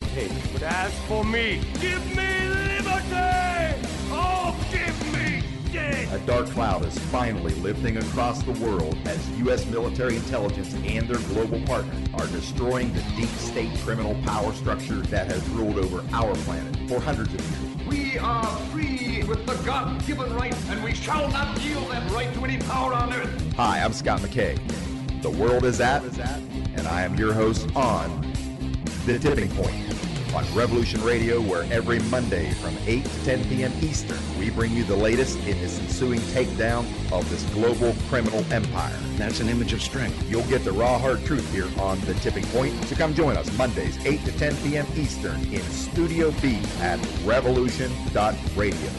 hate. But as for me, give me liberty! Oh, give me death! A dark cloud is finally lifting across the world as U.S. military intelligence and their global partners are destroying the deep state criminal power structure that has ruled over our planet for hundreds of years. We are free with the God-given right, and we shall not yield that right to any power on earth. Hi, I'm Scott McKay. The world is at, and I am your host on The Tipping Point on Revolution Radio, where every Monday from 8 to 10 p.m. Eastern, we bring you the latest in this ensuing takedown of this global criminal empire. That's an image of strength. You'll get the raw, hard truth here on The Tipping Point. So come join us Mondays, 8 to 10 p.m. Eastern in Studio B at revolution.radio.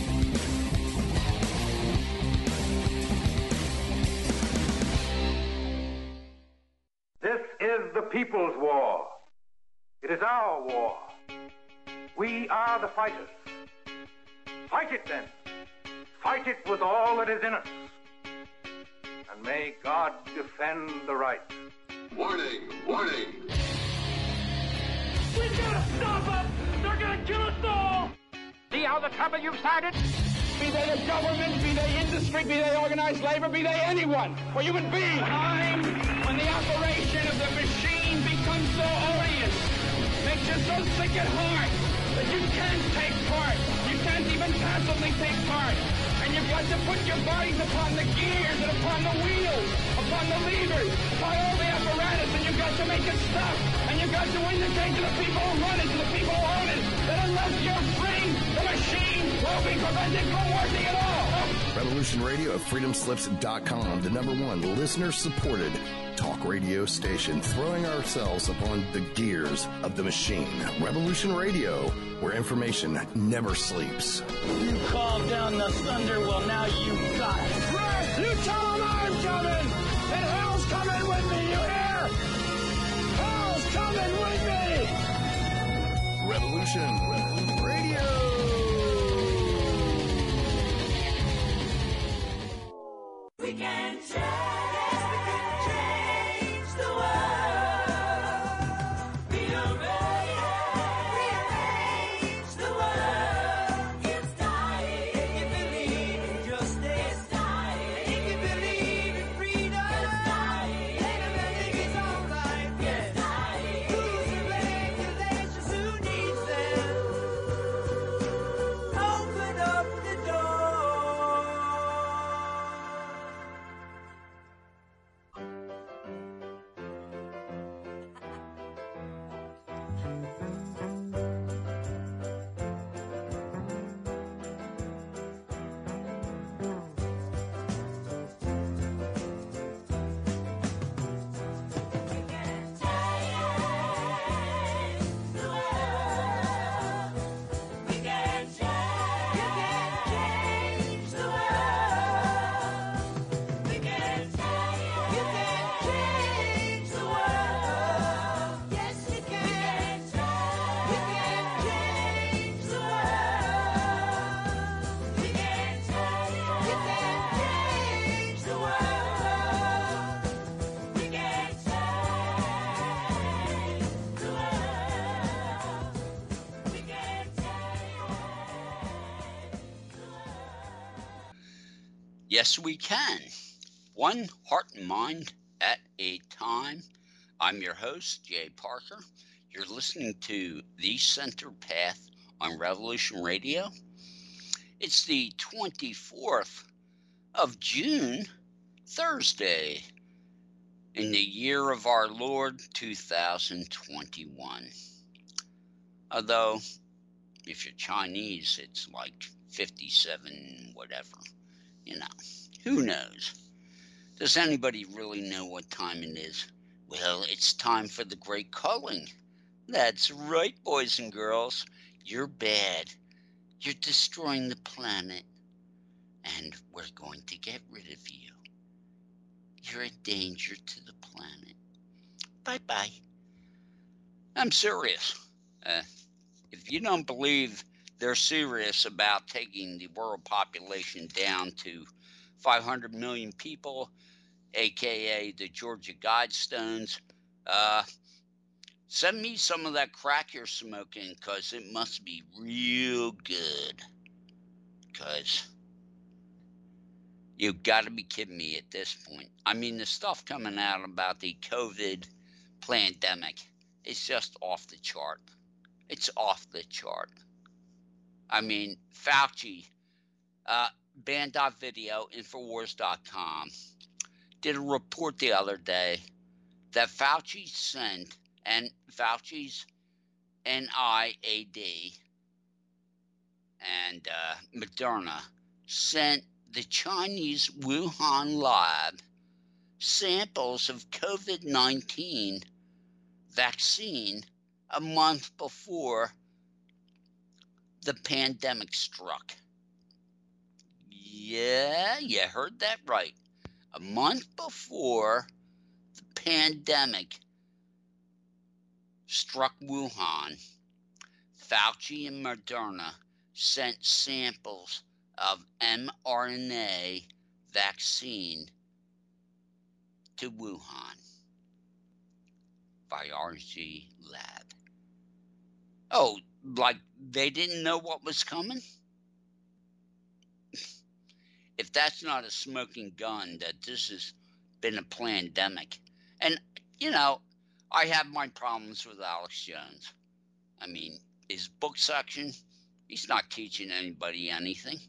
This is the people's war. It is our war. We are the fighters. Fight it then. Fight it with all that is in us. And may God defend the right. Warning! Warning! We gotta stop them! They're gonna kill us all! See how the trouble you've started? Be they the government, be they industry, be they organized labor, be they anyone, or human being. Time when the operation of the machine becomes so odious, makes you so sick at heart that you can't take part. You can't even passively take part. And you've got to put your bodies upon the gears and upon the wheels, upon the levers, upon all the apparatus, and you've got to make it stop. And you've got to indicate to the people who run it, to the people who own it, that unless you're free, the machine will be prevented from working at all. Revolution Radio at freedomslips.com, the #1 listener-supported talk radio station, throwing ourselves upon the gears of the machine. Revolution Radio, where information never sleeps. You called down the thunder, well now you got it. Right, you tell them I'm coming, and hell's coming with me, you hear? Hell's coming with me! Revolution Radio. We can change, yes, we can change the world. Rearrange the world. It's time. If you believe in justice, it's time. If you believe in freedom, it's time. And everything is alright, it's time. Who's the regulations, who needs them? Open up the door. Yes, we can. One heart and mind at a time. I'm your host, Jay Parker. You're listening to The Center Path on Revolution Radio. It's the 24th of June, Thursday, in the year of our Lord, 2021. Although, if you're Chinese, it's like 57 whatever. You know, who knows? Does anybody really know what time it is? Well, it's time for the great culling. That's right, boys and girls. You're bad. You're destroying the planet. And we're going to get rid of you. You're a danger to the planet. Bye-bye. I'm serious. If you don't believe they're serious about taking the world population down to 500 million people, a.k.a. the Georgia Guidestones, Send me some of that crack you're smoking, because it must be real good. Because you've got to be kidding me at this point. I mean, the stuff coming out about the COVID pandemic is just off the chart. It's off the chart. I mean, Fauci, Band.video, Infowars.com, did a report the other day that Fauci sent, and Fauci's NIAID and Moderna sent the Chinese Wuhan lab samples of COVID-19 vaccine a month before the pandemic struck. Yeah, you heard that right. A month before the pandemic struck Wuhan, Fauci and Moderna sent samples of mRNA vaccine to Wuhan by RG Lab. Oh, like they didn't know what was coming? If that's not a smoking gun, that this has been a pandemic. And, you know, I have my problems with Alex Jones. I mean, his book section, he's not teaching anybody anything.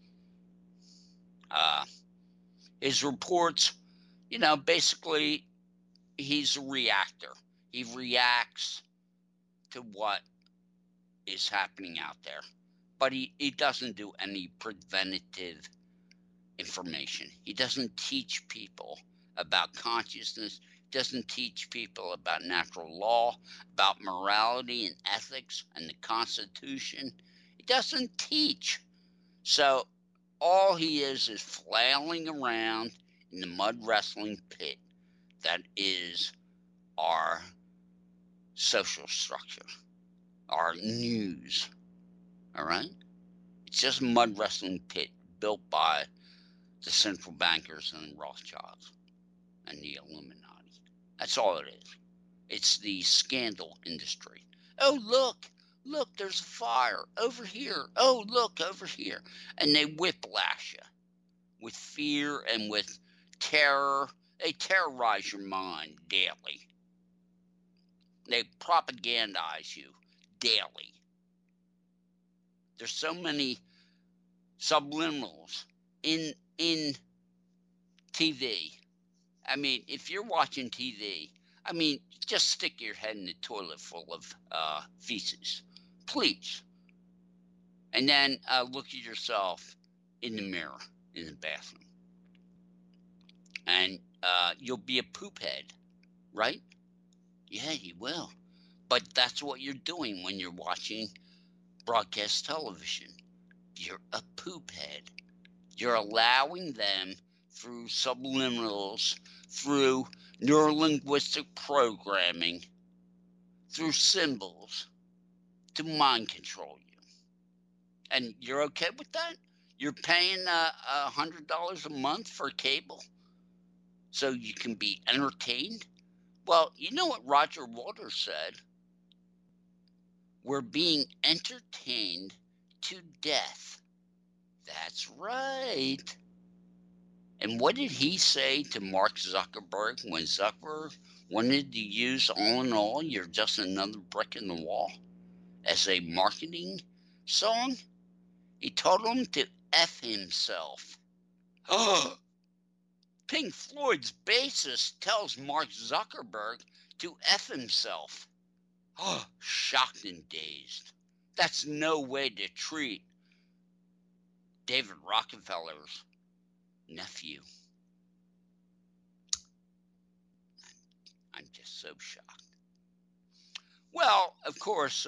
His reports, you know, basically he's a reactor. He reacts to what is happening out there. But he doesn't do any preventative information. He doesn't teach people about consciousness. He doesn't teach people about natural law, about morality and ethics and the Constitution. He doesn't teach. So all he is flailing around in the mud wrestling pit that is our social structure, our news. All right? It's just a mud wrestling pit built by the central bankers and Rothschilds and the Illuminati. That's all it is. It's the scandal industry. Oh, look, there's a fire over here. Oh, look, over here. And they whiplash you with fear and with terror. They terrorize your mind daily. They propagandize you daily. There's so many subliminals in TV. I mean, if you're watching TV, I mean, just stick your head in the toilet full of feces, please. And then look at yourself in the mirror in the bathroom. And you'll be a poop head, right? Yeah, you will. But that's what you're doing when you're watching broadcast television. You're a poop head. You're allowing them through subliminals, through neurolinguistic programming, through symbols to mind control you. And you're okay with that? You're paying $100 a month for cable so you can be entertained? Well, you know what Roger Waters said? We're being entertained to death. That's right. And what did he say to Mark Zuckerberg when Zuckerberg wanted to use All in All, You're Just Another Brick in the Wall as a marketing song? He told him to F himself. Oh, Pink Floyd's bassist tells Mark Zuckerberg to F himself. Oh, shocked and dazed. That's no way to treat David Rockefeller's nephew. I'm just so shocked. Well, of course,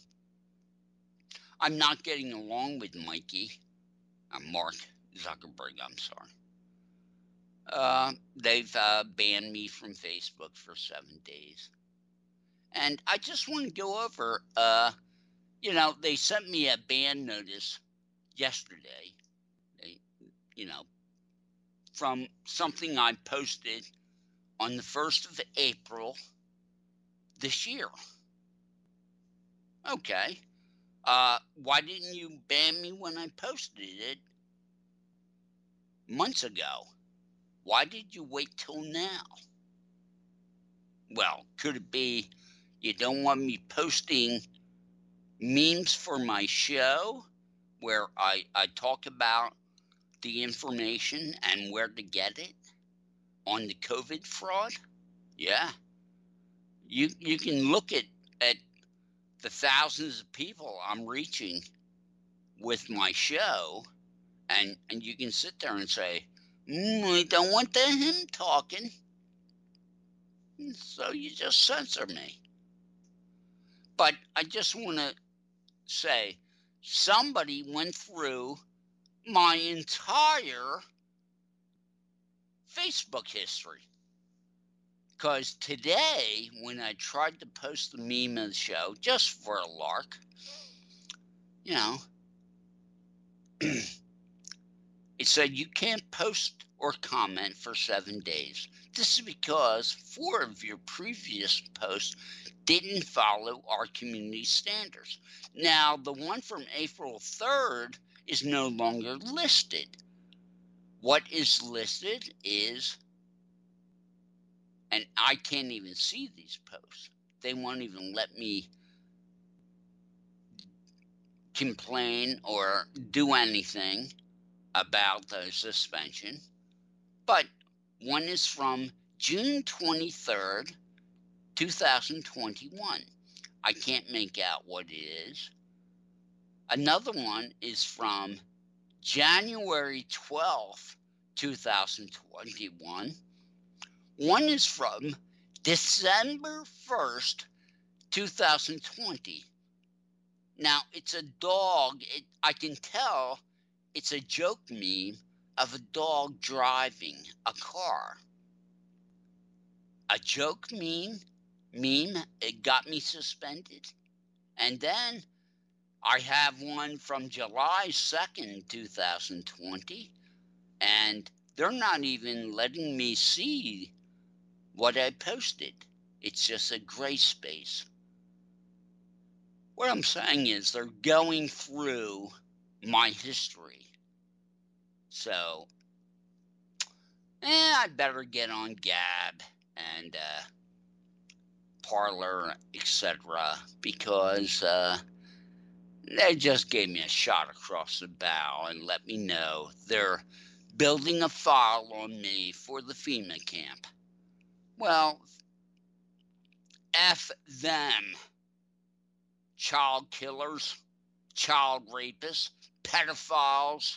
I'm not getting along with Mikey. Mark Zuckerberg, I'm sorry. They've banned me from Facebook for 7 days. And I just want to go over, they sent me a ban notice yesterday, from something I posted on the 1st of April this year. Okay. Why didn't you ban me when I posted it months ago? Why did you wait till now? Well, could it be you don't want me posting memes for my show where I talk about the information and where to get it on the COVID fraud? Yeah. You can look at the thousands of people I'm reaching with my show, and you can sit there and say, I don't want him talking. So you just censor me. But I just want to say, somebody went through my entire Facebook history. Because today, when I tried to post the meme of the show, just for a lark, you know, it said you can't post or comment for 7 days. This is because 4 of your previous posts didn't follow our community standards. Now, the one from April 3rd is no longer listed. What is listed is, and I can't even see these posts. They won't even let me complain or do anything about the suspension. But one is from June 23rd, 2021. I can't make out what it is. Another one is from January 12th, 2021. One is from December 1st, 2020. Now, it's a dog. I can tell it's a joke meme of a dog driving a car. A joke meme, it got me suspended. And then I have one from July 2nd, 2020, and they're not even letting me see what I posted. It's just a gray space. What I'm saying is they're going through my history. So, I better get on Gab and Parler, etc., because they just gave me a shot across the bow and let me know they're building a file on me for the FEMA camp. Well, F them. Child killers, child rapists, pedophiles.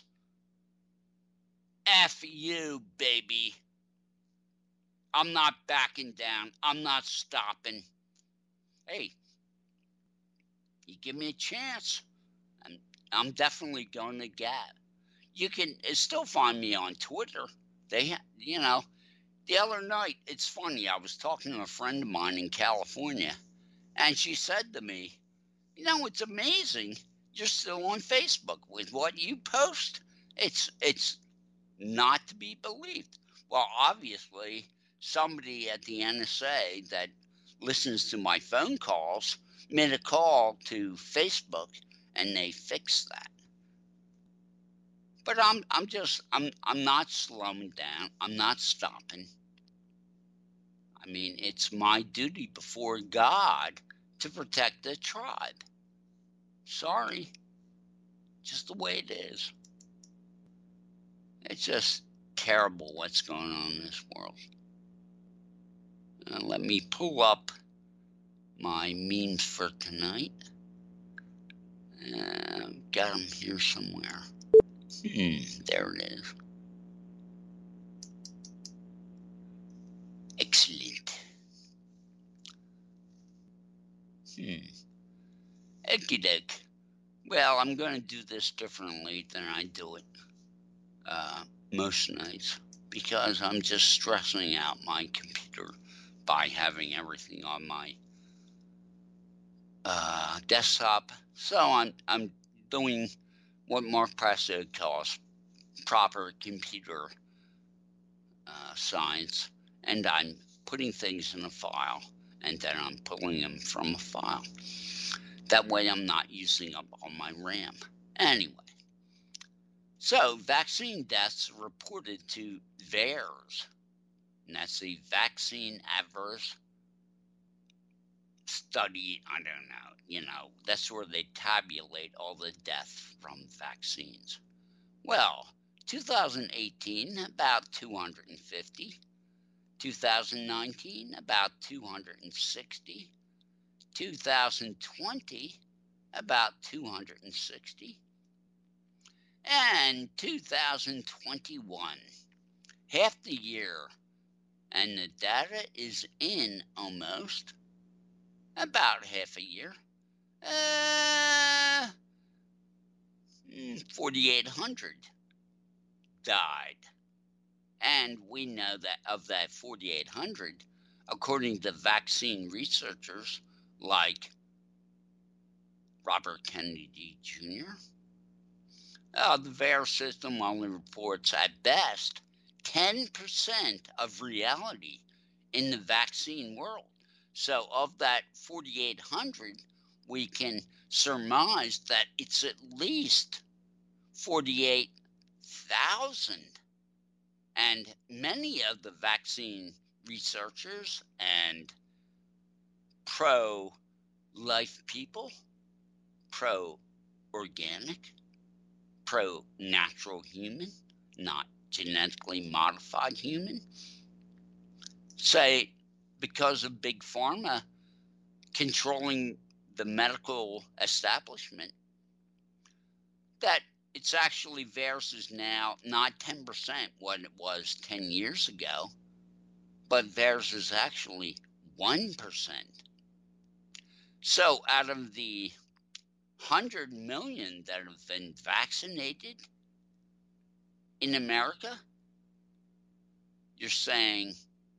F you, baby. I'm not backing down. I'm not stopping. Hey, you give me a chance, I'm definitely going to Gab. You can still find me on Twitter. The other night, it's funny, I was talking to a friend of mine in California, and she said to me, it's amazing you're still on Facebook with what you post. It's not to be believed. Well, obviously, somebody at the NSA that listens to my phone calls made a call to Facebook, and they fixed that. But I'm not slowing down. I'm not stopping. I mean, it's my duty before God to protect the tribe. Sorry. Just the way it is. It's just terrible what's going on in this world. Let me pull up my memes for tonight. Got them here somewhere. There it is. Excellent. Okie doke. Well, I'm going to do this differently than I do it most nights, because I'm just stressing out my computer by having everything on my desktop. So I'm doing what Mark Prasso calls proper computer science, and I'm putting things in a file and then I'm pulling them from a file. That way I'm not using up all my RAM. Anyway, so vaccine deaths reported to VAERS, and that's the Vaccine Adverse Study, I don't know, that's where they tabulate all the deaths from vaccines. Well, 2018, about 250. 2019, about 260. 2020, about 260. And 2021, half the year, and the data is in almost about half a year. 4,800 died. And we know that of that 4,800, according to vaccine researchers like Robert Kennedy Jr., the VAERS system only reports at best 10% of reality in the vaccine world. So of that 4,800, we can surmise that it's at least 48,000. And many of the vaccine researchers and pro-life people, pro-organic, pro-natural human, not genetically modified human, say because of Big Pharma controlling the medical establishment, that it's actually versus now not 10% what it was 10 years ago, but versus actually 1%. So out of the 100 million that have been vaccinated in America, you're saying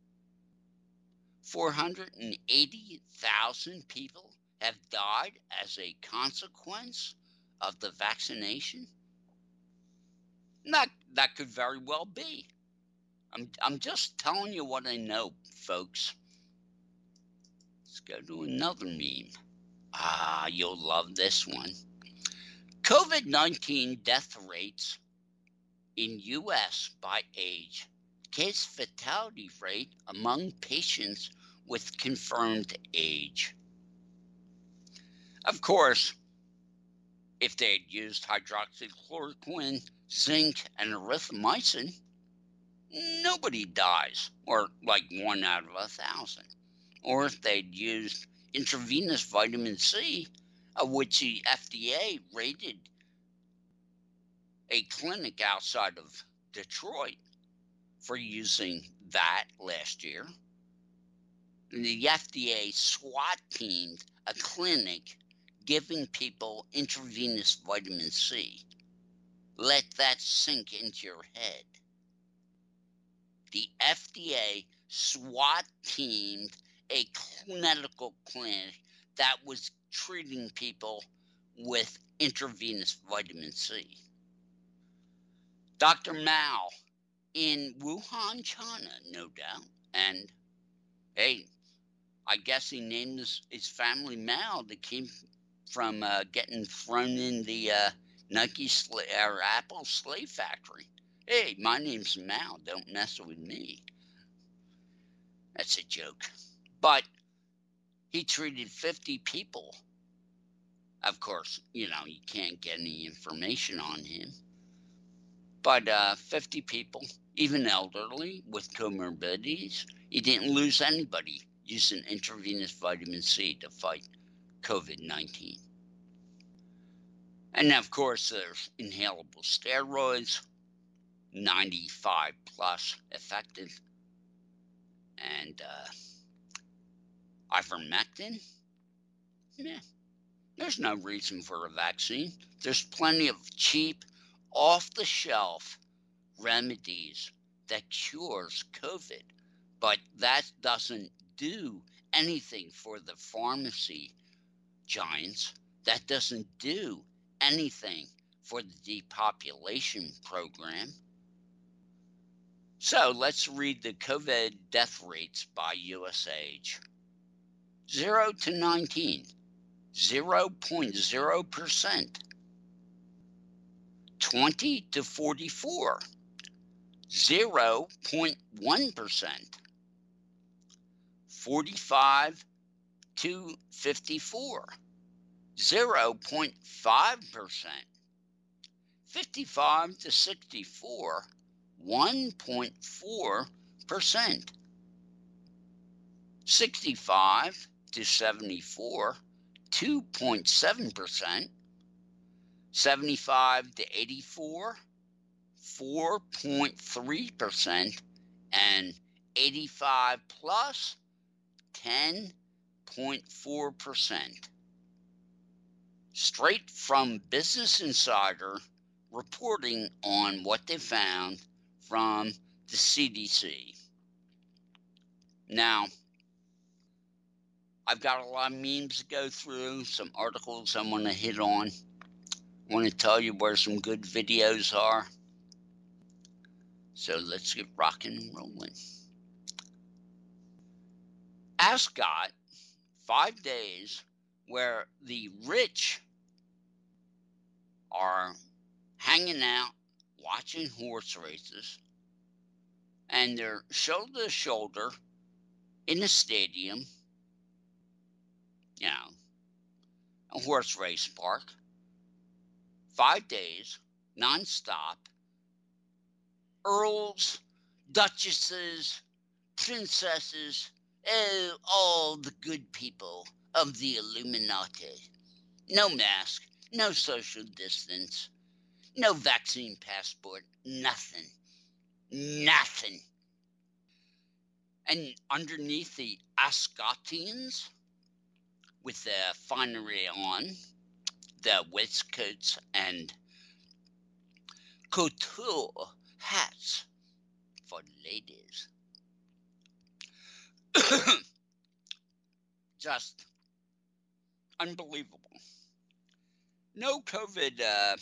480,000 people have died as a consequence of the vaccination? That could very well be. I'm just telling you what I know, folks. Let's go to another meme. You'll love this one. COVID-19 death rates in U.S. by age. Case fatality rate among patients with confirmed age. Of course, if they had used hydroxychloroquine, zinc, and erythromycin, nobody dies, or like 1 out of 1,000. Or if they'd used intravenous vitamin C, of which the FDA rated a clinic outside of Detroit for using that last year. The FDA SWAT teamed a clinic giving people intravenous vitamin C. Let that sink into your head. The FDA SWAT teamed a medical clinic that was treating people with intravenous vitamin C. Dr. Mao in Wuhan, China, no doubt. And hey, I guess he named his family Mao that came from getting thrown in the Nike or Apple slave factory. Hey, my name's Mao. Don't mess with me. That's a joke. But he treated 50 people. Of course, you can't get any information on him. But 50 people, even elderly with comorbidities, he didn't lose anybody using intravenous vitamin C to fight COVID-19. And of course, there's inhalable steroids, 95 plus effective, and ivermectin. There's no reason for a vaccine. There's plenty of cheap, off-the-shelf remedies that cures COVID, but that doesn't do anything for the pharmacy giants. That doesn't do anything for the depopulation program. So let's read the COVID death rates by U.S. age. 0 to 19, 0.0%. 20 to 44, 0.1%. 45 to 54, 0.5%. 55 to 64, 1.4%. 65 to 74, 2.7%. 75 to 84, 4.3%. And 85 plus, 10.4%. Straight from Business Insider reporting on what they found from the CDC. Now, I've got a lot of memes to go through, some articles I want to hit on. I want to tell you where some good videos are. So let's get rocking and rolling. Ascot, 5 days where the rich are hanging out, watching horse races, and they're shoulder to shoulder in a stadium, you know, a horse race park. 5 days, nonstop. Earls, duchesses, princesses, all the good people of the Illuminati. No mask, no social distance, no vaccine passport, nothing. Nothing. And underneath the Ascotians, with their finery on, their waistcoats and couture hats for ladies. Just unbelievable. No COVID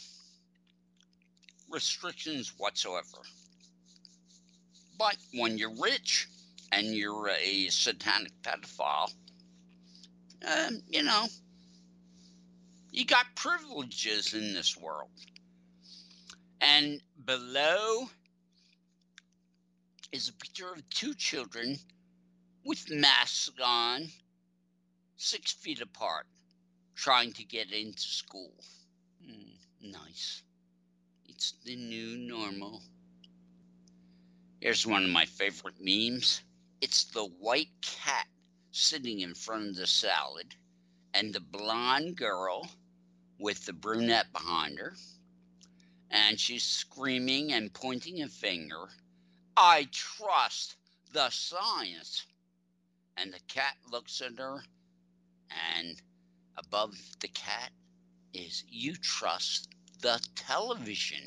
restrictions whatsoever. But when you're rich and you're a satanic pedophile, you know, you got privileges in this world. And below is a picture of 2 children with masks on, 6 feet apart, trying to get into school. Nice. It's the new normal. Here's one of my favorite memes. It's the white cat sitting in front of the salad and the blonde girl with the brunette behind her. And she's screaming and pointing a finger. I trust the science. And the cat looks at her, and above the cat is you trust the television.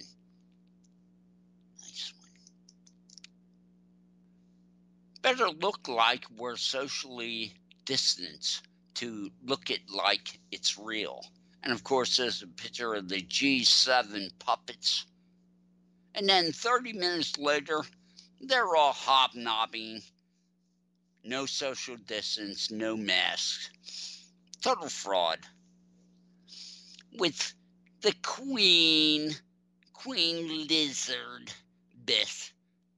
Nice one. Better look like we're socially distanced to look it like it's real. And of course, there's a picture of the G7 puppets. And then 30 minutes later, they're all hobnobbing. No social distance, no masks. Total fraud. With the Queen Lizard Beth.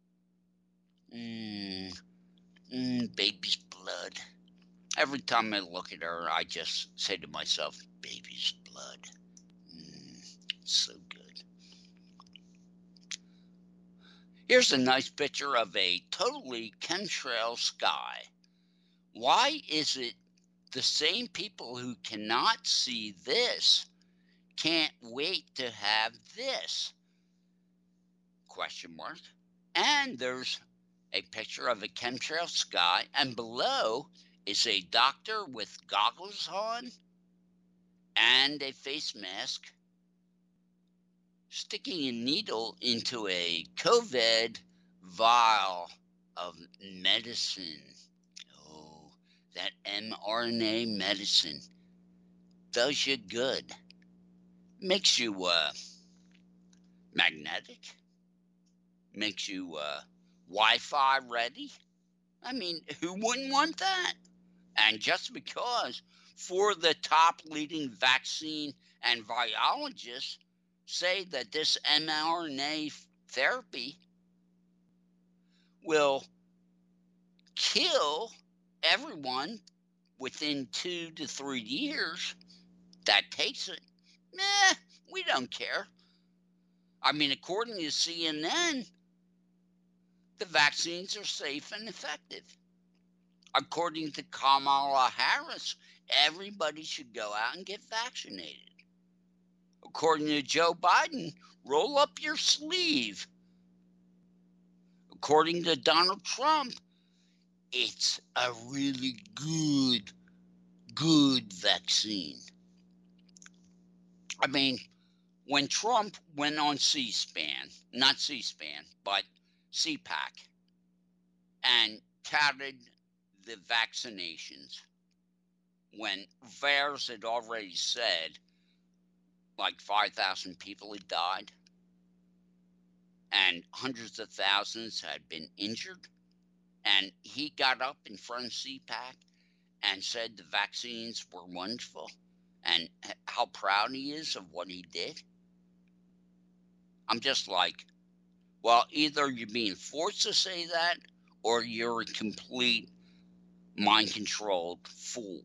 Baby's blood. Every time I look at her, I just say to myself, baby's blood. So good. Here's a nice picture of a totally chemtrail sky. Why is it the same people who cannot see this can't wait to have this? Question mark. And there's a picture of a chemtrail sky, and below is a doctor with goggles on and a face mask sticking a needle into a COVID vial of medicine. Oh, that mRNA medicine does you good. Makes you magnetic. Makes you Wi-Fi ready. I mean, who wouldn't want that? And just because 4 of the top leading vaccine and virologists say that this mRNA therapy will kill everyone within 2 to 3 years that takes it, we don't care. I mean, according to CNN, the vaccines are safe and effective. According to Kamala Harris, everybody should go out and get vaccinated. According to Joe Biden, roll up your sleeve. According to Donald Trump, it's a really good vaccine. I mean, when Trump went on C-SPAN, not C-SPAN, but CPAC, and touted the vaccinations, when VAERS had already said like 5,000 people had died and hundreds of thousands had been injured, and he got up in front of CPAC and said the vaccines were wonderful and how proud he is of what he did. I'm just like, well, either you're being forced to say that or you're a complete mind-controlled fool.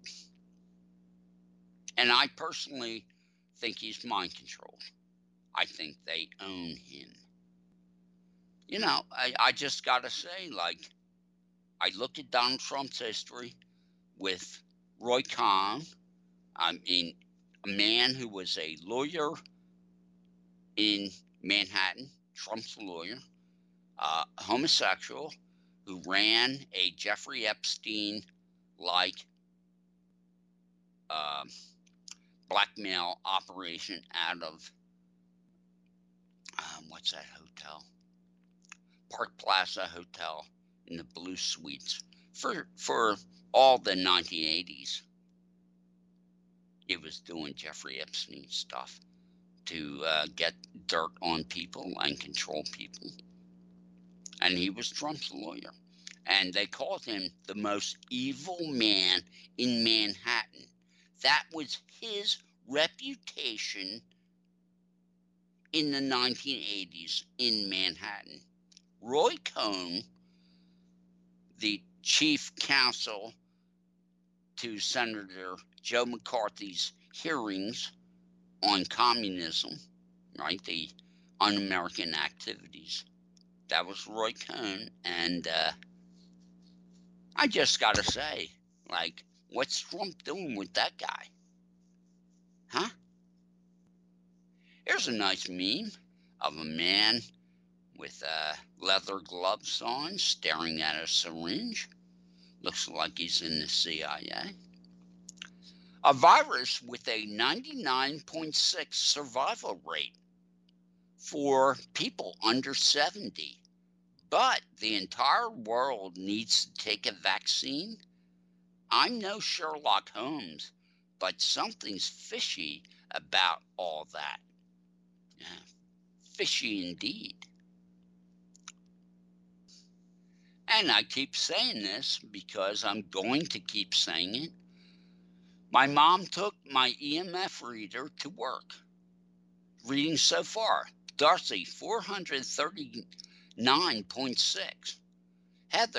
And I personally think he's mind-controlled. I think they own him. You know, I just got to say, like, I look at Donald Trump's history with Roy Cohn. I mean, a man who was a lawyer in Manhattan, Trump's lawyer, homosexual, who ran a Jeffrey Epstein-like blackmail operation out of, what's that hotel? Park Plaza Hotel in the Blue Suites for all the 1980s. He was doing Jeffrey Epstein stuff to get dirt on people and control people. And he was Trump's lawyer. And they called him the most evil man in Manhattan. That was his reputation in the 1980s in Manhattan. Roy Cohn, the chief counsel to Senator Joe McCarthy's hearings on communism, right, the un-American activities, that was Roy Cohn. And I just got to say, like, what's Trump doing with that guy? Huh? Here's a nice meme of a man with leather gloves on, staring at a syringe. Looks like he's in the CIA. A virus with a 99.6 survival rate for people under 70. But the entire world needs to take a vaccine. I'm no Sherlock Holmes, but something's fishy about all that. Yeah, fishy indeed. And I keep saying this because I'm going to keep saying it. My mom took my EMF reader to work. Reading so far, Darcy 439.6, Heather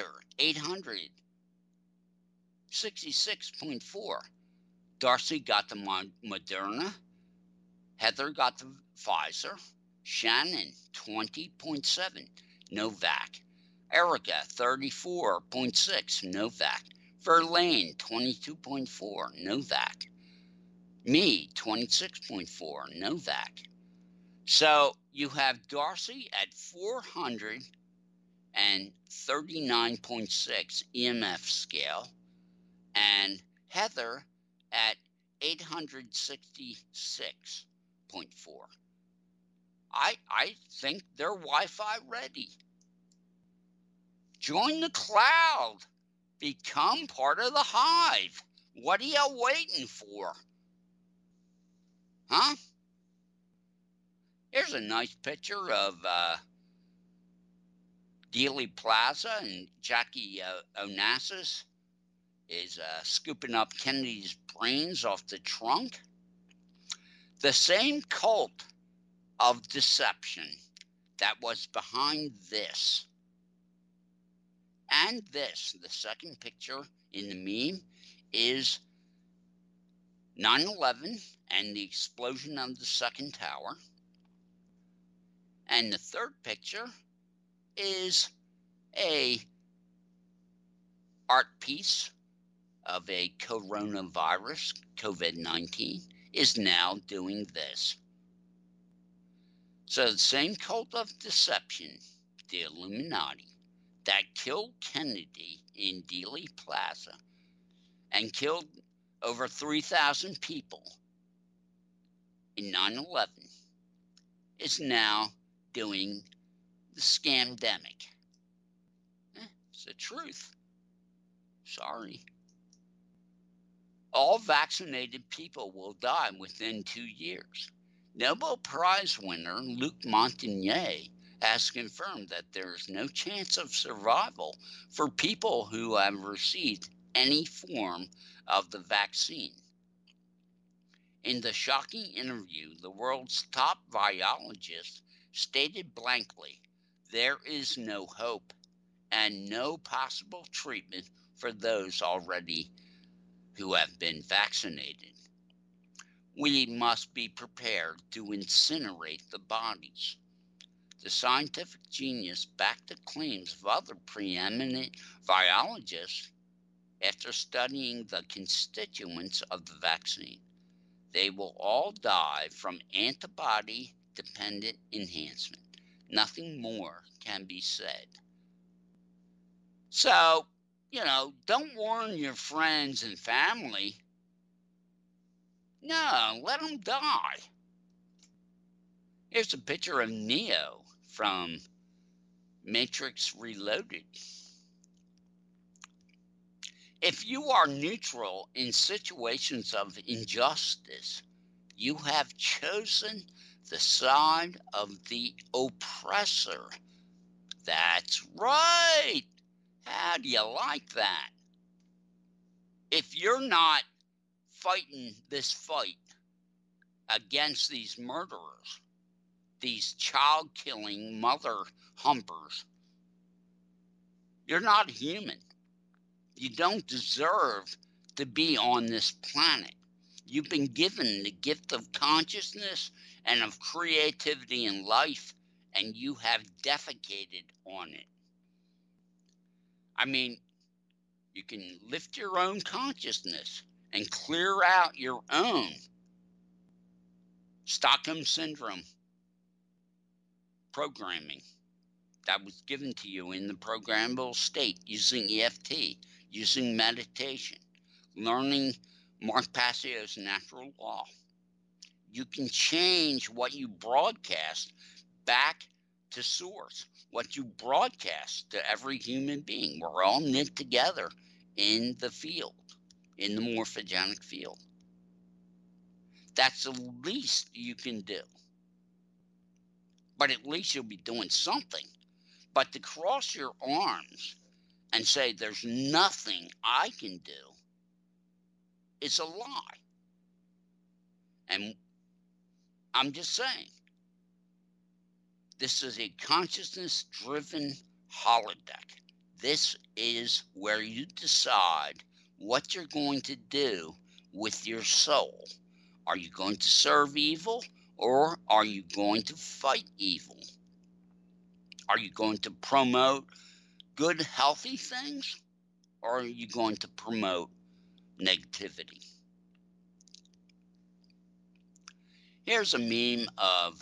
866.4. Darcy got the Moderna, Heather got the Pfizer, Shannon 20.7, Novak, Erica 34.6, Novak, Verlaine 22.4, Novak, me 26.4, Novak. So you have Darcy at 439.6 EMF scale and Heather at 866.4. I think they're Wi-Fi ready. Join the cloud. Become part of the hive. What are you waiting for? Huh? Here's a nice picture of Dealey Plaza and Jackie Onassis is scooping up Kennedy's brains off the trunk. The same cult of deception that was behind this and this, the second picture in the meme, is 9/11 and the explosion of the second tower. And the third picture is a art piece of a coronavirus, COVID-19, is now doing this. So the same cult of deception, the Illuminati, that killed Kennedy in Dealey Plaza and killed over 3,000 people in 9/11, is now doing the scamdemic. It's the truth. Sorry. All vaccinated people will die within 2 years. Nobel Prize winner Luc Montagnier has confirmed that there is no chance of survival for people who have received any form of the vaccine. In the shocking interview, the world's top virologist stated blankly, there is no hope and no possible treatment for those already who have been vaccinated. We must be prepared to incinerate the bodies. The scientific genius backed the claims of other preeminent virologists after studying the constituents of the vaccine. They will all die from antibody-dependent enhancement. Nothing more can be said. So, don't warn your friends and family. No, let them die. Here's a picture of Neo from Matrix Reloaded. If you are neutral in situations of injustice, you have chosen the side of the oppressor. That's right. How do you like that? If you're not fighting this fight against these murderers, these child-killing mother humpers, you're not human. You don't deserve to be on this planet. You've been given the gift of consciousness and of creativity in life, and you have defecated on it. I mean, you can lift your own consciousness and clear out your own Stockholm Syndrome programming that was given to you in the programmable state using EFT, using meditation, learning Mark Passio's natural law. You can change what you broadcast back to source, what you broadcast to every human being. We're all knit together in the field, in the morphogenic field. That's the least you can do. But at least you'll be doing something. But to cross your arms and say there's nothing I can do, it's a lie. And I'm just saying, this is a consciousness-driven holodeck. This is where you decide what you're going to do with your soul. Are you going to serve evil, or are you going to fight evil? Are you going to promote good, healthy things, or are you going to promote negativity? Here's a meme of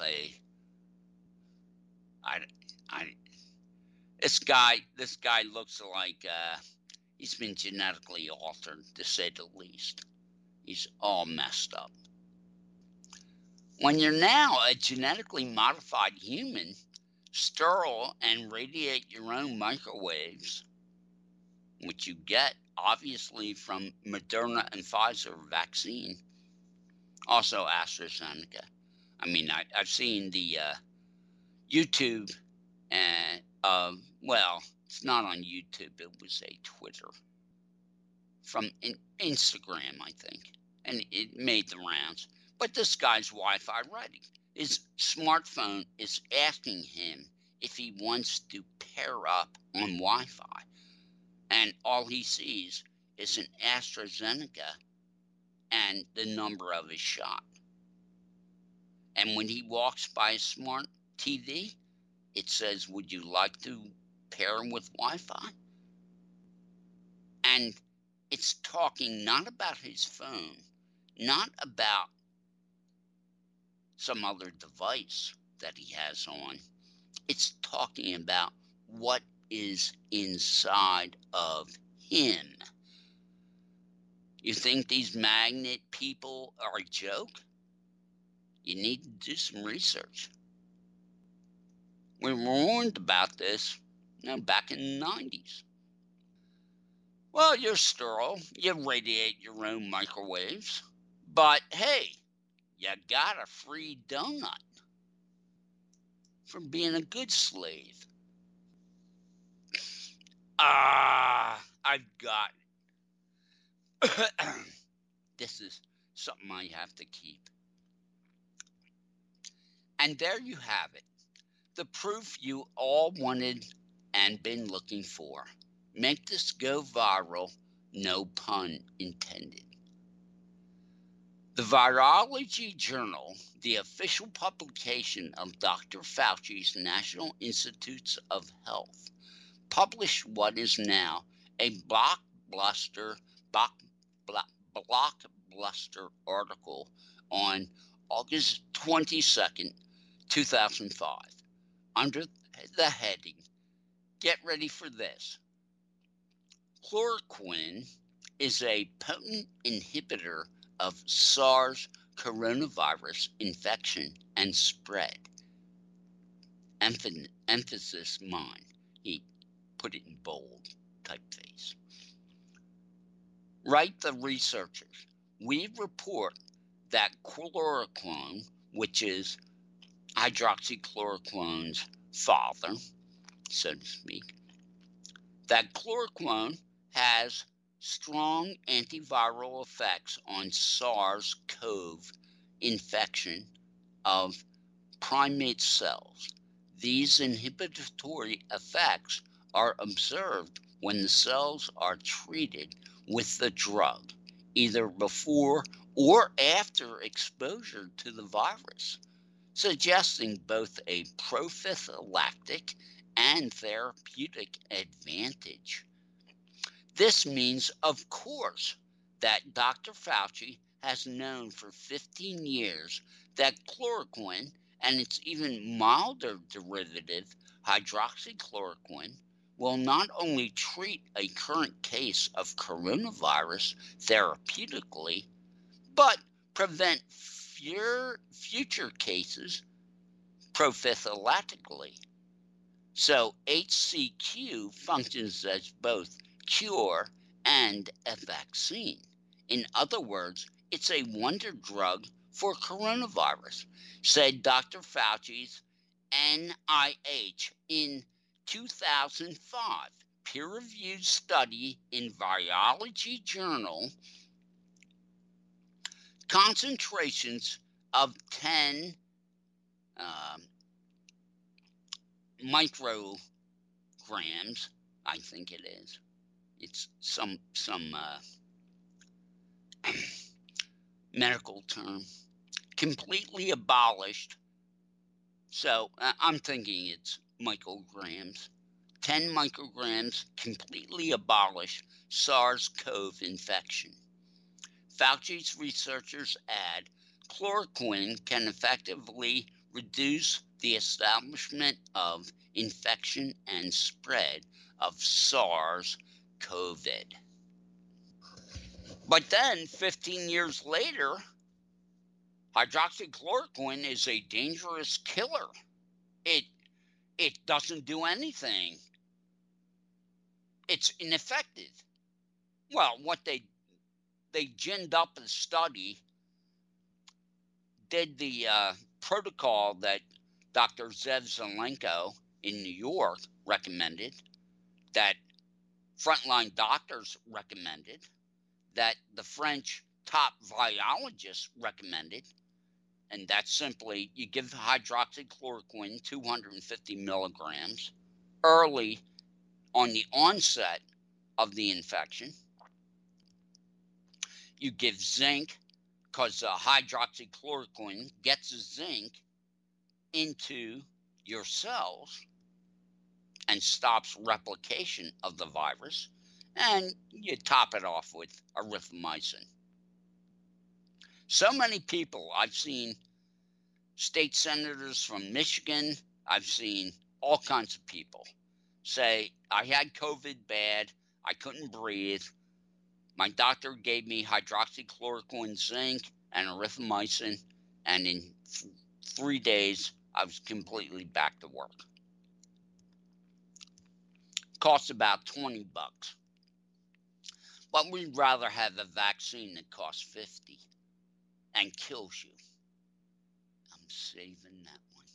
this guy looks like he's been genetically altered, to say the least. He's all messed up. When you're now a genetically modified human, sterile and radiate your own microwaves, which you get obviously from Moderna and Pfizer vaccine, also AstraZeneca. I mean, I've seen the YouTube, and well, it's not on YouTube, it was a Twitter from Instagram, I think, and it made the rounds. But this guy's Wi-Fi ready. His smartphone is asking him if he wants to pair up on Wi-Fi, and all he sees is an AstraZeneca and the number of his shot. And when he walks by a smart TV, it says, "Would you like to pair with Wi-Fi?" And it's talking not about his phone, not about some other device that he has on. It's talking about what is inside of him. You think these magnet people are a joke? You need to do some research. We were warned about this back in the 90s. Well, you're sterile. You radiate your own microwaves. But hey, you got a free donut for being a good slave. I've got it. This is something I have to keep. And there you have it. The proof you all wanted and been looking for. Make this go viral, no pun intended. The Virology Journal, the official publication of Dr. Fauci's National Institutes of Health, published what is now a blockbuster article on August 22nd, 2005, under the heading, get ready for this, chloroquine is a potent inhibitor of SARS coronavirus infection and spread. Emphasis mine. He put it in bold typeface. Write the researchers. We report that chloroquine, which is hydroxychloroquine's father, so to speak, that chloroquine has strong antiviral effects on SARS-CoV infection of primate cells. These inhibitory effects are observed when the cells are treated with the drug, either before or after exposure to the virus, suggesting both a prophylactic and therapeutic advantage. This means, of course, that Dr. Fauci has known for 15 years that chloroquine and its even milder derivative, hydroxychloroquine, will not only treat a current case of coronavirus therapeutically, but prevent future cases prophylactically. So HCQ functions as both cure and a vaccine. In other words, it's a wonder drug for coronavirus, said Dr. Fauci's NIH in 2005 peer-reviewed study in Virology Journal. Concentrations of 10 micrograms, I think it is. It's some medical term. Completely abolished. So I'm thinking it's micrograms. 10 micrograms completely abolished SARS-CoV infection. Fauci's researchers add, chloroquine can effectively reduce the establishment of infection and spread of SARS-CoV. But then, 15 years later, hydroxychloroquine is a dangerous killer. It doesn't do anything. It's ineffective. Well, what they ginned up a study, did the protocol that Dr. Zev Zelenko in New York recommended, that frontline doctors recommended, that the French top virologist recommended, and that's simply you give hydroxychloroquine 250 milligrams early on the onset of the infection. You give zinc because hydroxychloroquine gets zinc into your cells and stops replication of the virus, and you top it off with erythromycin. So many people, I've seen state senators from Michigan, I've seen all kinds of people say, I had COVID bad, I couldn't breathe, my doctor gave me hydroxychloroquine, zinc, and erythromycin, and in 3 days, I was completely back to work. Costs about $20. But we'd rather have a vaccine that costs $50 and kills you. I'm saving that one.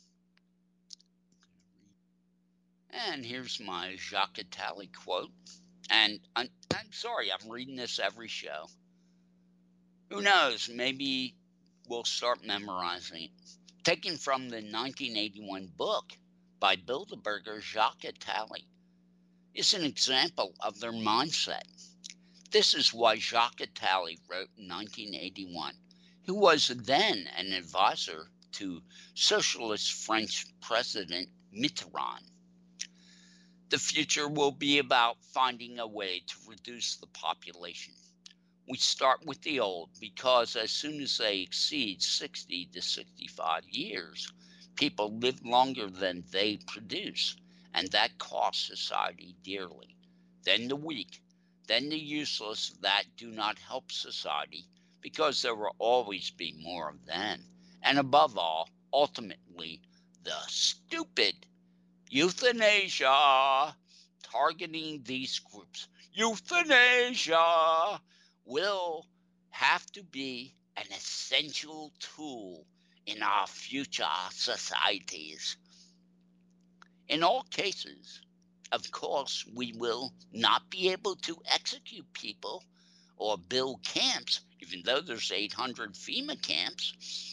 And here's my Jacques Attali quote. And I'm sorry, I'm reading this every show. Who knows? Maybe we'll start memorizing it. Taken from the 1981 book by Bilderberger, Jacques Attali is an example of their mindset. This is why Jacques Attali wrote in 1981, who was then an advisor to Socialist French President Mitterrand. The future will be about finding a way to reduce the population. We start with the old because as soon as they exceed 60 to 65 years, people live longer than they produce, and that costs society dearly. Then the weak, then the useless that do not help society because there will always be more of them. And above all, ultimately, the stupid. Euthanasia, targeting these groups. Euthanasia will have to be an essential tool in our future societies. In all cases, of course, we will not be able to execute people or build camps, even though there's 800 FEMA camps.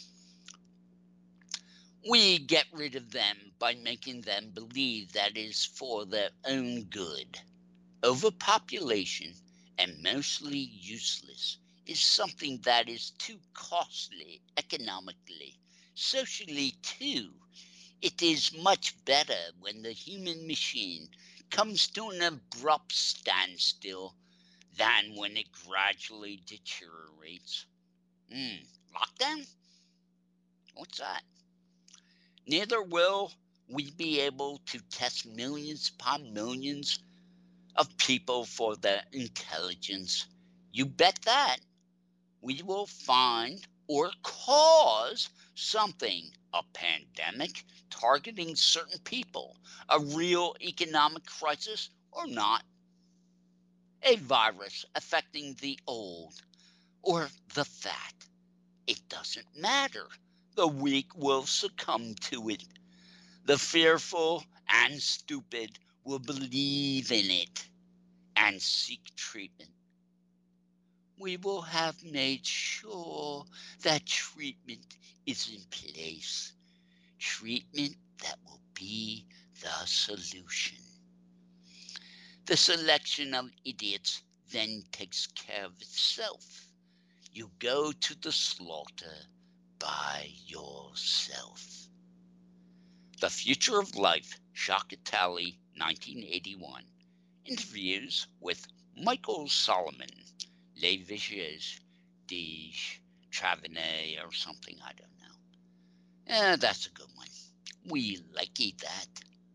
We get rid of them by making them believe that it is for their own good. Overpopulation and mostly useless is something that is too costly economically, socially too. It is much better when the human machine comes to an abrupt standstill than when it gradually deteriorates. Lockdown? What's that? Neither will we be able to test millions upon millions of people for their intelligence. You bet that. We will find or cause something, a pandemic targeting certain people, a real economic crisis or not, a virus affecting the old or the fat. It doesn't matter. The weak will succumb to it. The fearful and stupid will believe in it and seek treatment. We will have made sure that treatment is in place. Treatment that will be the solution. The selection of idiots then takes care of itself. You go to the slaughter by yourself. The Future of Life, Jacques Attali, 1981. Interviews with Michael Solomon, Les Visages de Travanet, or something, I don't know. That's a good one. We likey that.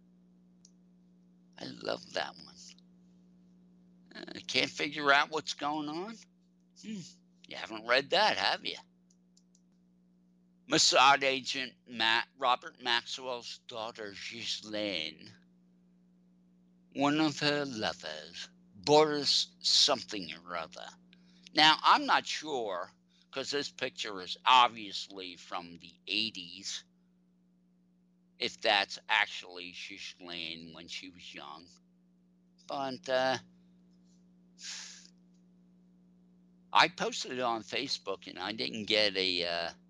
I love that one. Can't figure out what's going on? You haven't read that, have you? Mossad agent Robert Maxwell's daughter Ghislaine, one of her lovers, Boris something or other. Now, I'm not sure, because this picture is obviously from the 80s, if that's actually Ghislaine when she was young. But I posted it on Facebook and I didn't get a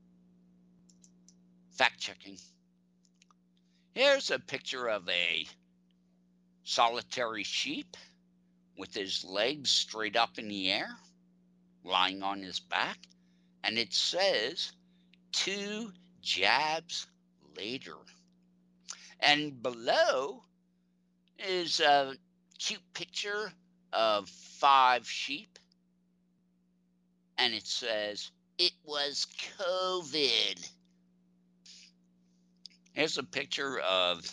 fact checking. Here's a picture of a solitary sheep with his legs straight up in the air, lying on his back, and it says 2 jabs later. And below is a cute picture of 5 sheep, and it says, "It was COVID." Here's a picture of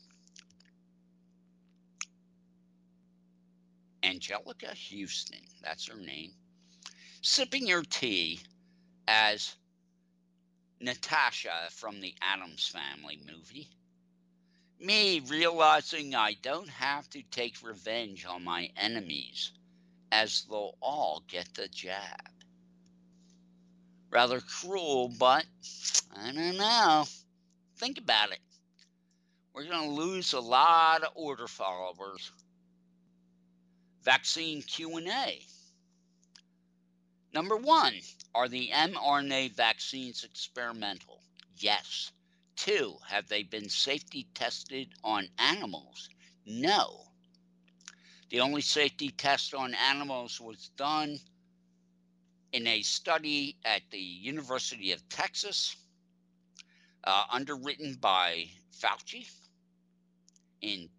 Angelica Houston, that's her name, sipping her tea as Natasha from the Addams Family movie. Me realizing I don't have to take revenge on my enemies, as they'll all get the jab. Rather cruel, but I don't know. Think about it. We're going to lose a lot of order followers. Vaccine Q&A. Number 1, are the mRNA vaccines experimental? Yes. 2, have they been safety tested on animals? No. The only safety test on animals was done in a study at the University of Texas, underwritten by Fauci in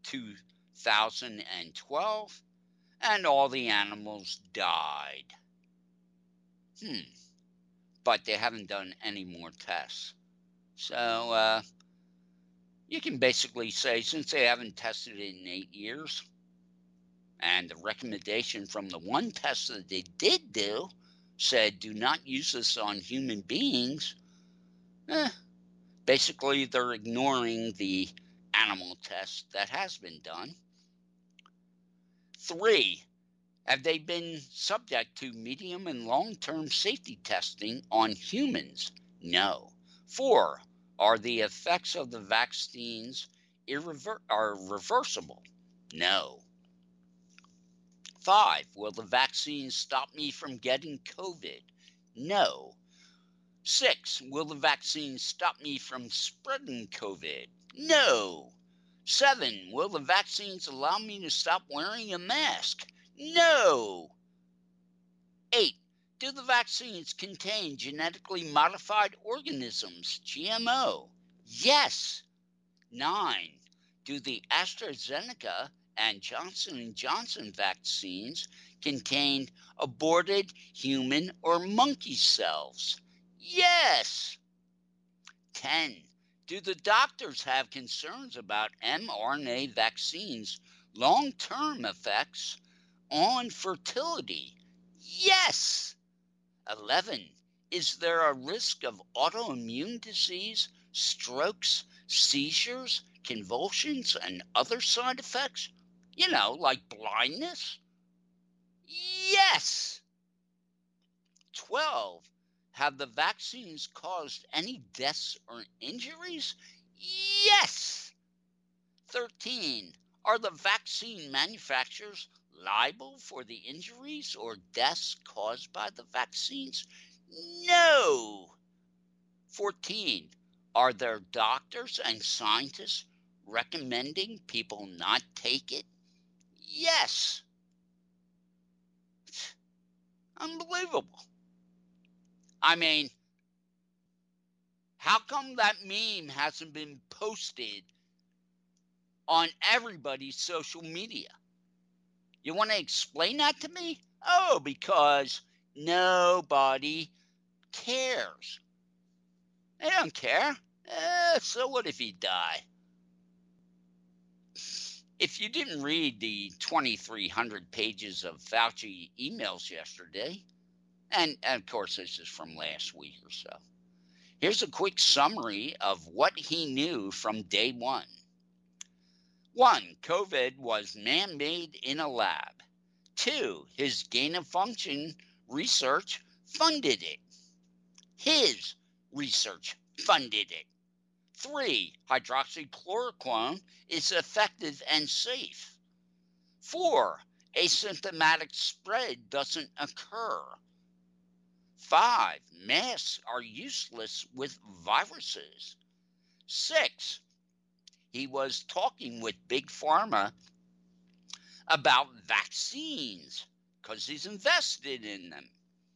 2012, and all the animals died. But they haven't done any more tests. So you can basically say, since they haven't tested it in 8 years, and the recommendation from the one test that they did do said do not use this on human beings, basically they're ignoring the animal test that has been done. 3, have they been subject to medium and long-term safety testing on humans? No. 4, are the effects of the vaccines reversible? No. 5, will the vaccines stop me from getting COVID? No. 6, will the vaccines stop me from spreading COVID? No. 7, will the vaccines allow me to stop wearing a mask? No. 8, do the vaccines contain genetically modified organisms, GMO? Yes. 9, do the AstraZeneca and Johnson & Johnson vaccines contain aborted human or monkey cells? Yes. 10, do the doctors have concerns about mRNA vaccines' long-term effects on fertility? Yes. 11, is there a risk of autoimmune disease, strokes, seizures, convulsions, and other side effects? Like blindness? Yes. 12, have the vaccines caused any deaths or injuries? Yes. 13, are the vaccine manufacturers liable for the injuries or deaths caused by the vaccines? No. 14, are there doctors and scientists recommending people not take it? Yes. Unbelievable. I mean, how come that meme hasn't been posted on everybody's social media? You want to explain that to me? Oh, because nobody cares. They don't care. So what if you die? If you didn't read the 2,300 pages of Fauci emails yesterday, and of course this is from last week or so, here's a quick summary of what he knew from day one. 1, COVID was man-made in a lab. 2, his gain-of-function research funded it. His research funded it. 3, hydroxychloroquine is effective and safe. 4, asymptomatic spread doesn't occur. 5. Masks are useless with viruses. 6. He was talking with Big Pharma about vaccines because he's invested in them.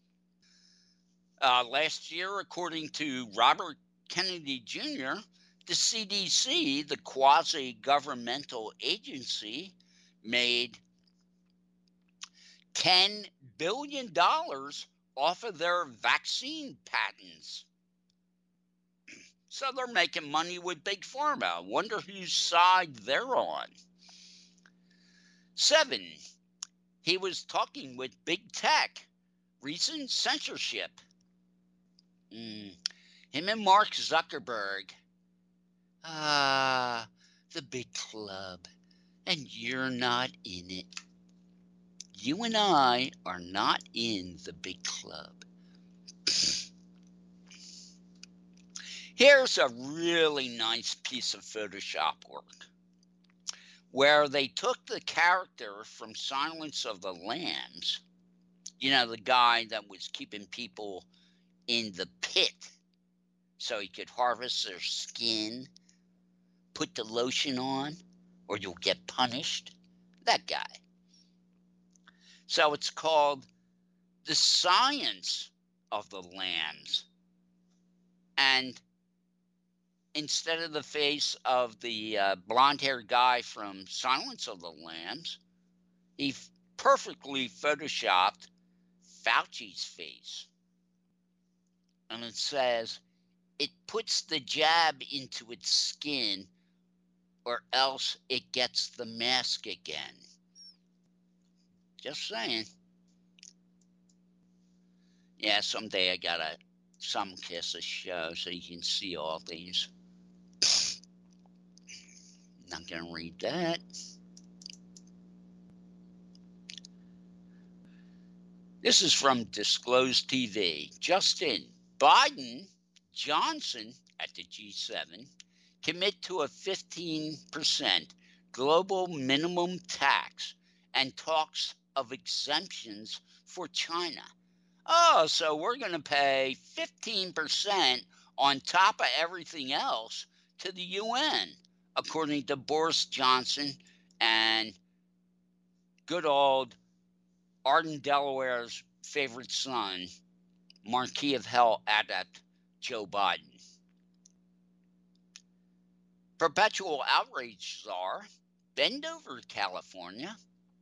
Last year, according to Robert Kennedy Jr., the CDC, the quasi-governmental agency, made $10 billion off of their vaccine patents. So they're making money with Big Pharma. I wonder whose side they're on. 7. He was talking with Big Tech. Reason? Censorship. Him and Mark Zuckerberg. The big club. And you're not in it. You and I are not in the big club. Here's a really nice piece of Photoshop work where they took the character from Silence of the Lambs, you know, the guy that was keeping people in the pit so he could harvest their skin, put the lotion on, or you'll get punished. That guy. So it's called The Science of the Lambs. And instead of the face of the blonde-haired guy from Silence of the Lambs, he perfectly photoshopped Fauci's face. And it says, it puts the jab into its skin or else it gets the mask again. Just saying. Yeah, someday I got a Kiss a show so you can see all these. Not going to read that. This is from Disclosed TV. Justin Biden, Johnson at the G7 commit to a 15% global minimum tax and talks of exemptions for China. Oh, so we're going to pay 15% on top of everything else to the UN, according to Boris Johnson and good old Arden, Delaware's favorite son, Marquis of Hell adept Joe Biden. Perpetual outrage czar, bend over, California.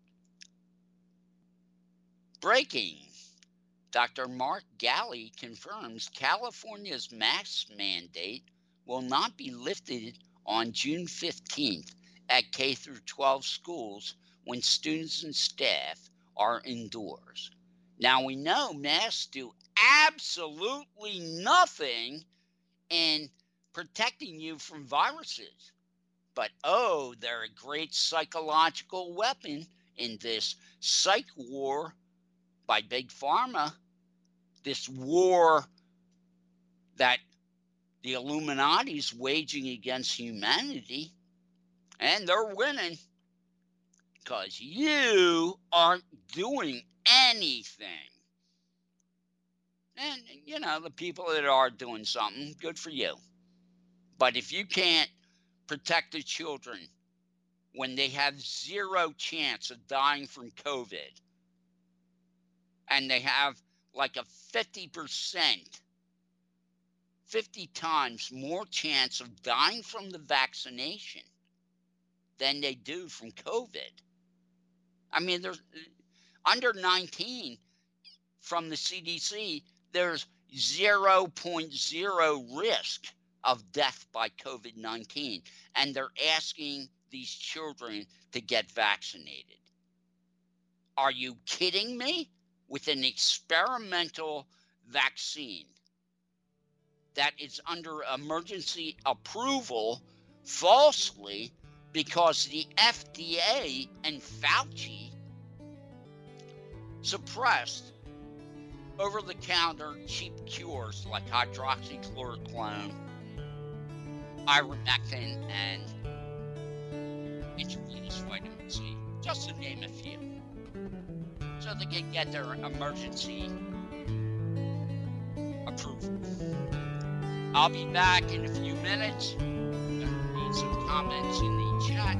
Breaking. Dr. Mark Galley confirms California's mask mandate will not be lifted on June 15th at K-12 schools when students and staff are indoors. Now, we know masks do absolutely nothing in protecting you from viruses. But, oh, they're a great psychological weapon in this psych war by Big Pharma, this war that the Illuminati's waging against humanity, and they're winning because you aren't doing anything. And, you know, the people that are doing something, good for you. But if you can't protect the children when they have zero chance of dying from COVID, and they have like a 50%, 50 times more chance of dying from the vaccination than they do from COVID. I mean, there's under 19 from the CDC, there's 0.0 risk of death by COVID-19. And they're asking these children to get vaccinated. Are you kidding me? With an experimental vaccine that is under emergency approval falsely because the FDA and Fauci suppressed over-the-counter cheap cures like hydroxychloroquine, ivermectin, and intravenous vitamin C, just to name a few. So they can get their emergency I'll be back in a few minutes. Gonna read some comments in the chat.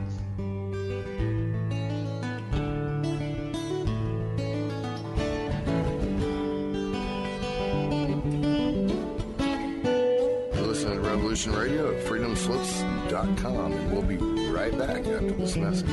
You're listening to Revolution Radio at freedomslips.com, and we'll be right back after this message.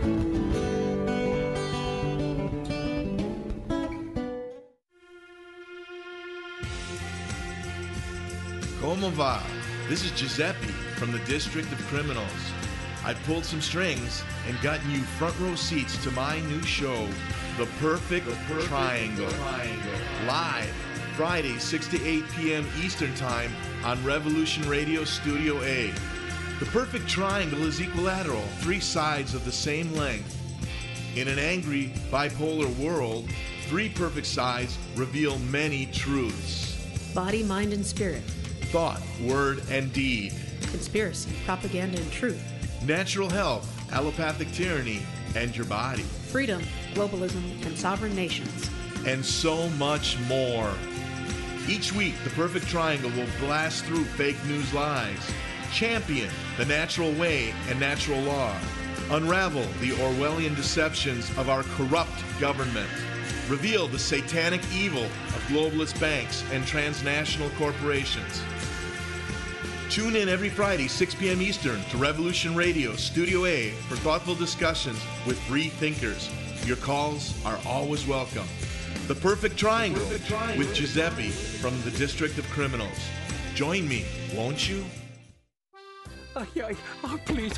Como va? This is Giuseppe from the District of Criminals. I pulled some strings and gotten you front row seats to my new show, The Perfect Triangle. Live, Friday, 6 to 8 p.m. Eastern Time on Revolution Radio Studio A. The Perfect Triangle is equilateral, 3 sides of the same length. In an angry, bipolar world, 3 perfect sides reveal many truths. Body, mind, and spirit. Thought, word, and deed. Conspiracy, propaganda, and truth. Natural health, allopathic tyranny, and your body. Freedom, globalism, and sovereign nations. And so much more. Each week, the Perfect Triangle will blast through fake news lies, champion the natural way and natural law, unravel the Orwellian deceptions of our corrupt government, reveal the satanic evil of globalist banks and transnational corporations. Tune in every Friday, 6 p.m. Eastern, to Revolution Radio Studio A for thoughtful discussions with free thinkers. Your calls are always welcome. The Perfect Triangle with Giuseppe from the District of Criminals. Join me, won't you? Please,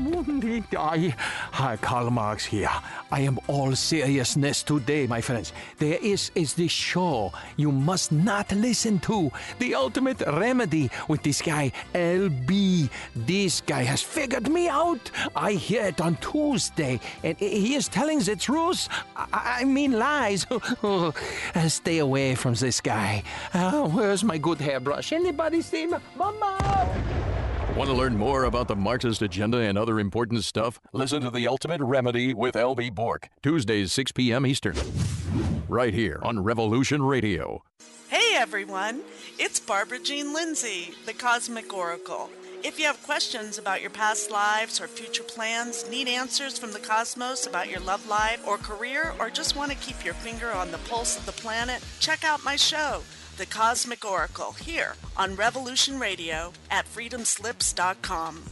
Hi, Karl Marx here. I am all seriousness today, my friends. There is this show you must not listen to. The Ultimate Remedy with this guy, LB. This guy has figured me out. I hear it on Tuesday, and he is telling the truth. I mean lies. Stay away from this guy. Where's my good hairbrush? Anybody see me? Mama! Want to learn more about the Marxist agenda and other important stuff? Listen to The Ultimate Remedy with L.B. Bork, Tuesdays, 6 p.m. Eastern. Right here on Revolution Radio. Hey, everyone. It's Barbara Jean Lindsay, the Cosmic Oracle. If you have questions about your past lives or future plans, need answers from the cosmos about your love life or career, or just want to keep your finger on the pulse of the planet, check out my show, The Cosmic Oracle, here on Revolution Radio at freedomslips.com.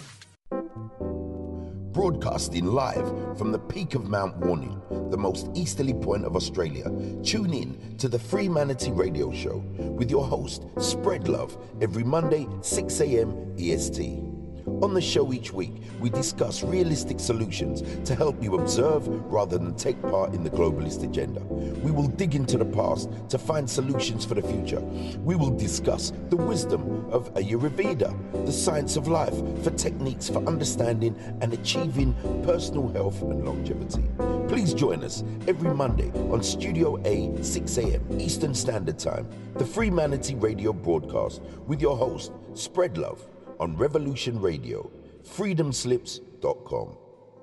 Broadcasting live from the peak of Mount Warning, the most easterly point of Australia. Tune in to the Free Manatee Radio Show with your host, Spread Love, every Monday, 6 a.m. EST. On the show each week, we discuss realistic solutions to help you observe rather than take part in the globalist agenda. We will dig into the past to find solutions for the future. We will discuss the wisdom of Ayurveda, the science of life, for techniques for understanding and achieving personal health and longevity. Please join us every Monday on Studio A, 6 a.m. Eastern Standard Time, the Free Manatee Radio broadcast with your host, Spread Love, on Revolution Radio, freedomslips.com.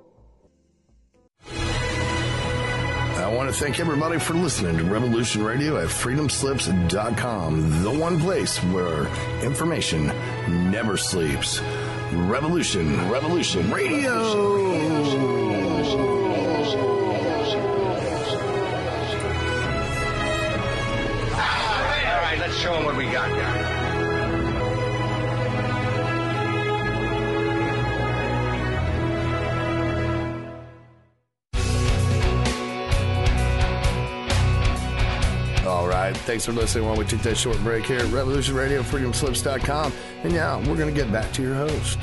I want to thank everybody for listening to Revolution Radio at freedomslips.com, the one place where information never sleeps. Revolution Radio. All right, let's show them what we got here. All right, thanks for listening while we take that short break here at Revolution Radio, freedomslips.com. And now we're going to get back to your host.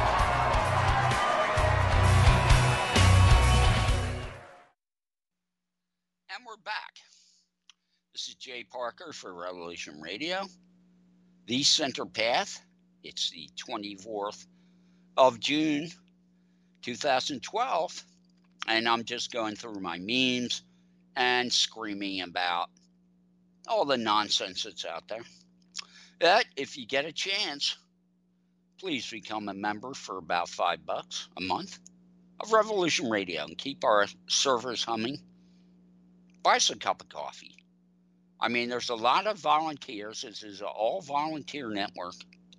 And we're back. This is Jay Parker for Revolution Radio. The Center Path. It's the 24th of June, 2012. And I'm just going through my memes and screaming about all the nonsense that's out there. But if you get a chance, please become a member for about $5 a month of Revolution Radio and keep our servers humming. Buy us a cup of coffee. I mean, there's a lot of volunteers. This is an all-volunteer network.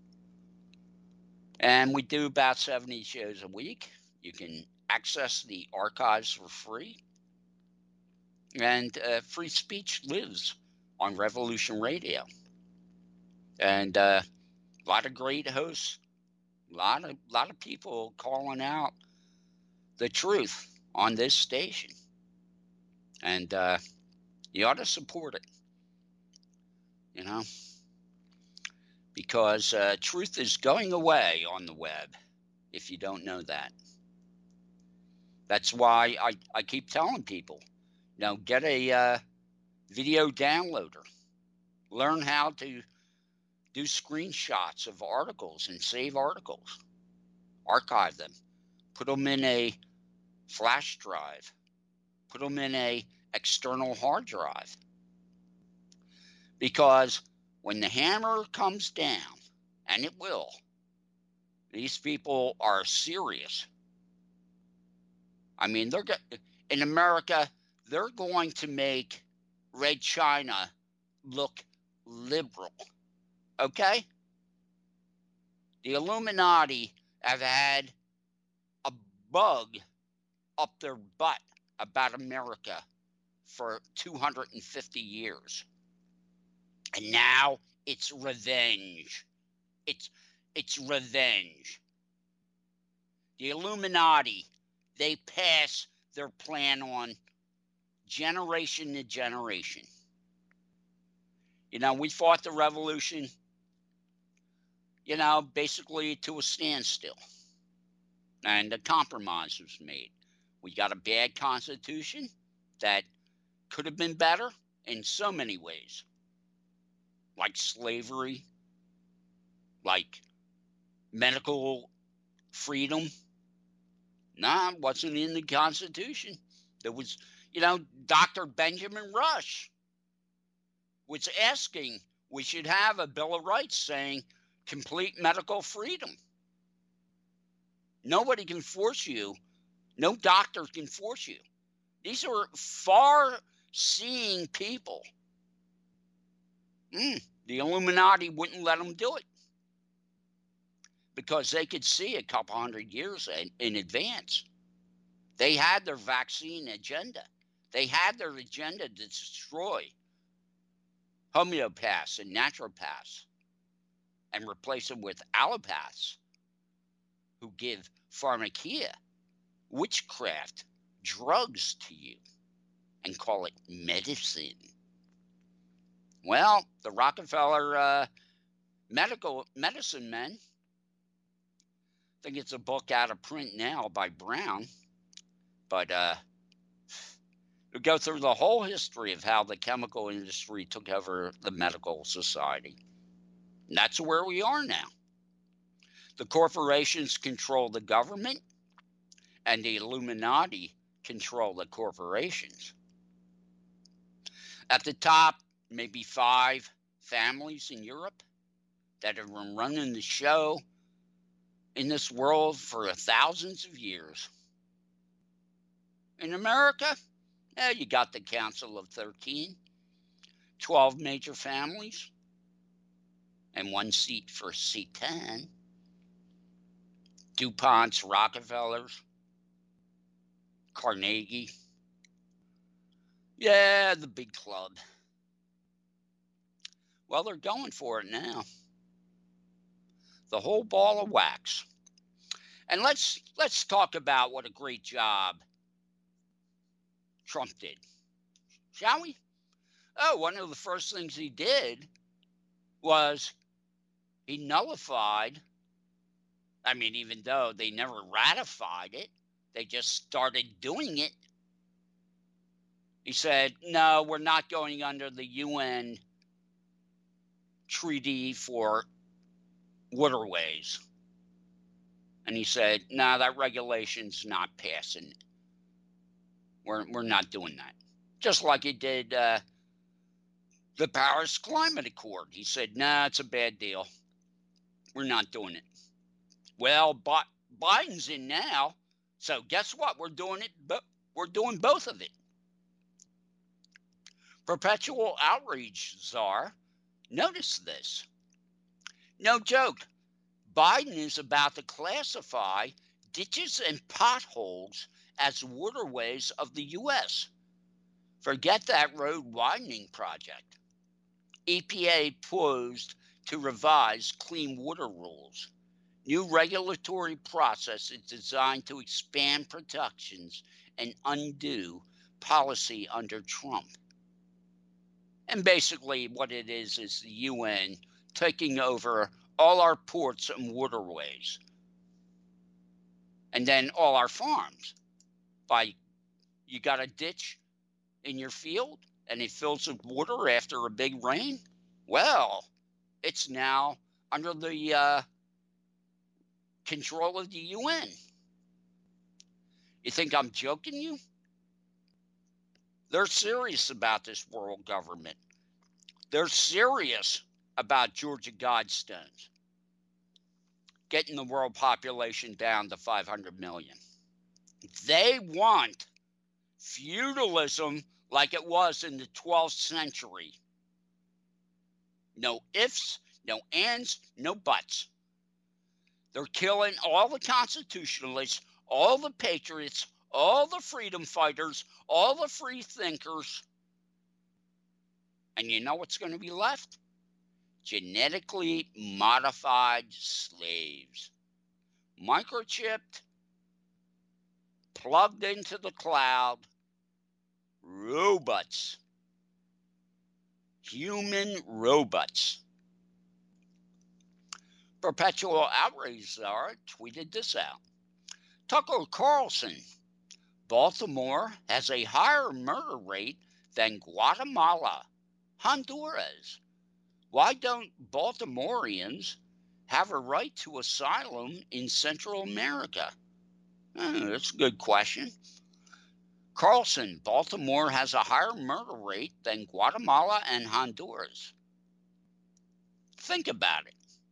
And we do about 70 shows a week. You can access the archives for free. And free speech lives on Revolution Radio. And a lot of great hosts, a lot of people calling out the truth on this station. And you ought to support it, you know, because truth is going away on the web, if you don't know that. That's why I keep telling people, you know, get a video downloader. Learn how to do screenshots of articles and save articles. Archive them. Put them in a flash drive. Put them in a external hard drive. Because when the hammer comes down, and it will, these people are serious. I mean, in America, they're going to make Red China look liberal. Okay? The Illuminati have had a bug up their butt about America for 250 years. And now it's revenge. It's revenge. The Illuminati, they pass their plan on generation to generation. You know, we fought the revolution, you know, basically to a standstill. And a compromise was made. We got a bad constitution that could have been better in so many ways. Like slavery, like medical freedom. Nah, it wasn't in the Constitution. There was, you know, Dr. Benjamin Rush was asking we should have a Bill of Rights saying complete medical freedom. Nobody can force you. No doctor can force you. These are far-seeing people. The Illuminati wouldn't let them do it because they could see a couple hundred years in advance. They had their vaccine agenda. They had their agenda to destroy homeopaths and naturopaths and replace them with allopaths who give pharmakia, witchcraft, drugs to you and call it medicine. Well, the Rockefeller medicine men, I think it's a book out of print now by Brown, but we go through the whole history of how the chemical industry took over the medical society. And that's where we are now. The corporations control the government, and the Illuminati control the corporations. At the top, maybe 5 families in Europe that have been running the show in this world for thousands of years. In America, you got the Council of 13, 12 major families, and 1 seat for C10. DuPont's, Rockefellers, Carnegie. Yeah, the big club. Well, they're going for it now. The whole ball of wax. And let's talk about what a great job Trump did, shall we? Oh, one of the first things he did was he nullified, I mean, even though they never ratified it, they just started doing it. He said, no, we're not going under the UN Treaty for Waterways. And he said, no, that regulation's not passing. We're not doing that. Just like he did the Paris Climate Accord. He said, no, it's a bad deal. We're not doing it. Well, Biden's in now, so guess what? We're doing it, but we're doing both of it. Perpetual outrage czar, notice this. No joke, Biden is about to classify ditches and potholes as waterways of the U.S. Forget that road widening project. EPA posed to revise clean water rules. New regulatory process is designed to expand protections and undo policy under Trump. And basically what it is the UN taking over all our ports and waterways. And then all our farms. You got a ditch in your field and it fills with water after a big rain? Well, it's now under the control of the UN. You think I'm joking you? They're serious about this world government. They're serious about Georgia Guidestones, getting the world population down to 500 million. They want feudalism like it was in the 12th century. No ifs, no ands, no buts. They're killing all the constitutionalists, all the patriots, all the freedom fighters, all the free thinkers. And you know what's going to be left? Genetically modified slaves. Microchipped, plugged into the cloud, robots. Human robots. Perpetual outrage czar tweeted this out. Tucker Carlson, Baltimore has a higher murder rate than Guatemala, Honduras. Why don't Baltimoreans have a right to asylum in Central America? That's a good question. Carlson, Baltimore has a higher murder rate than Guatemala and Honduras. Think about it.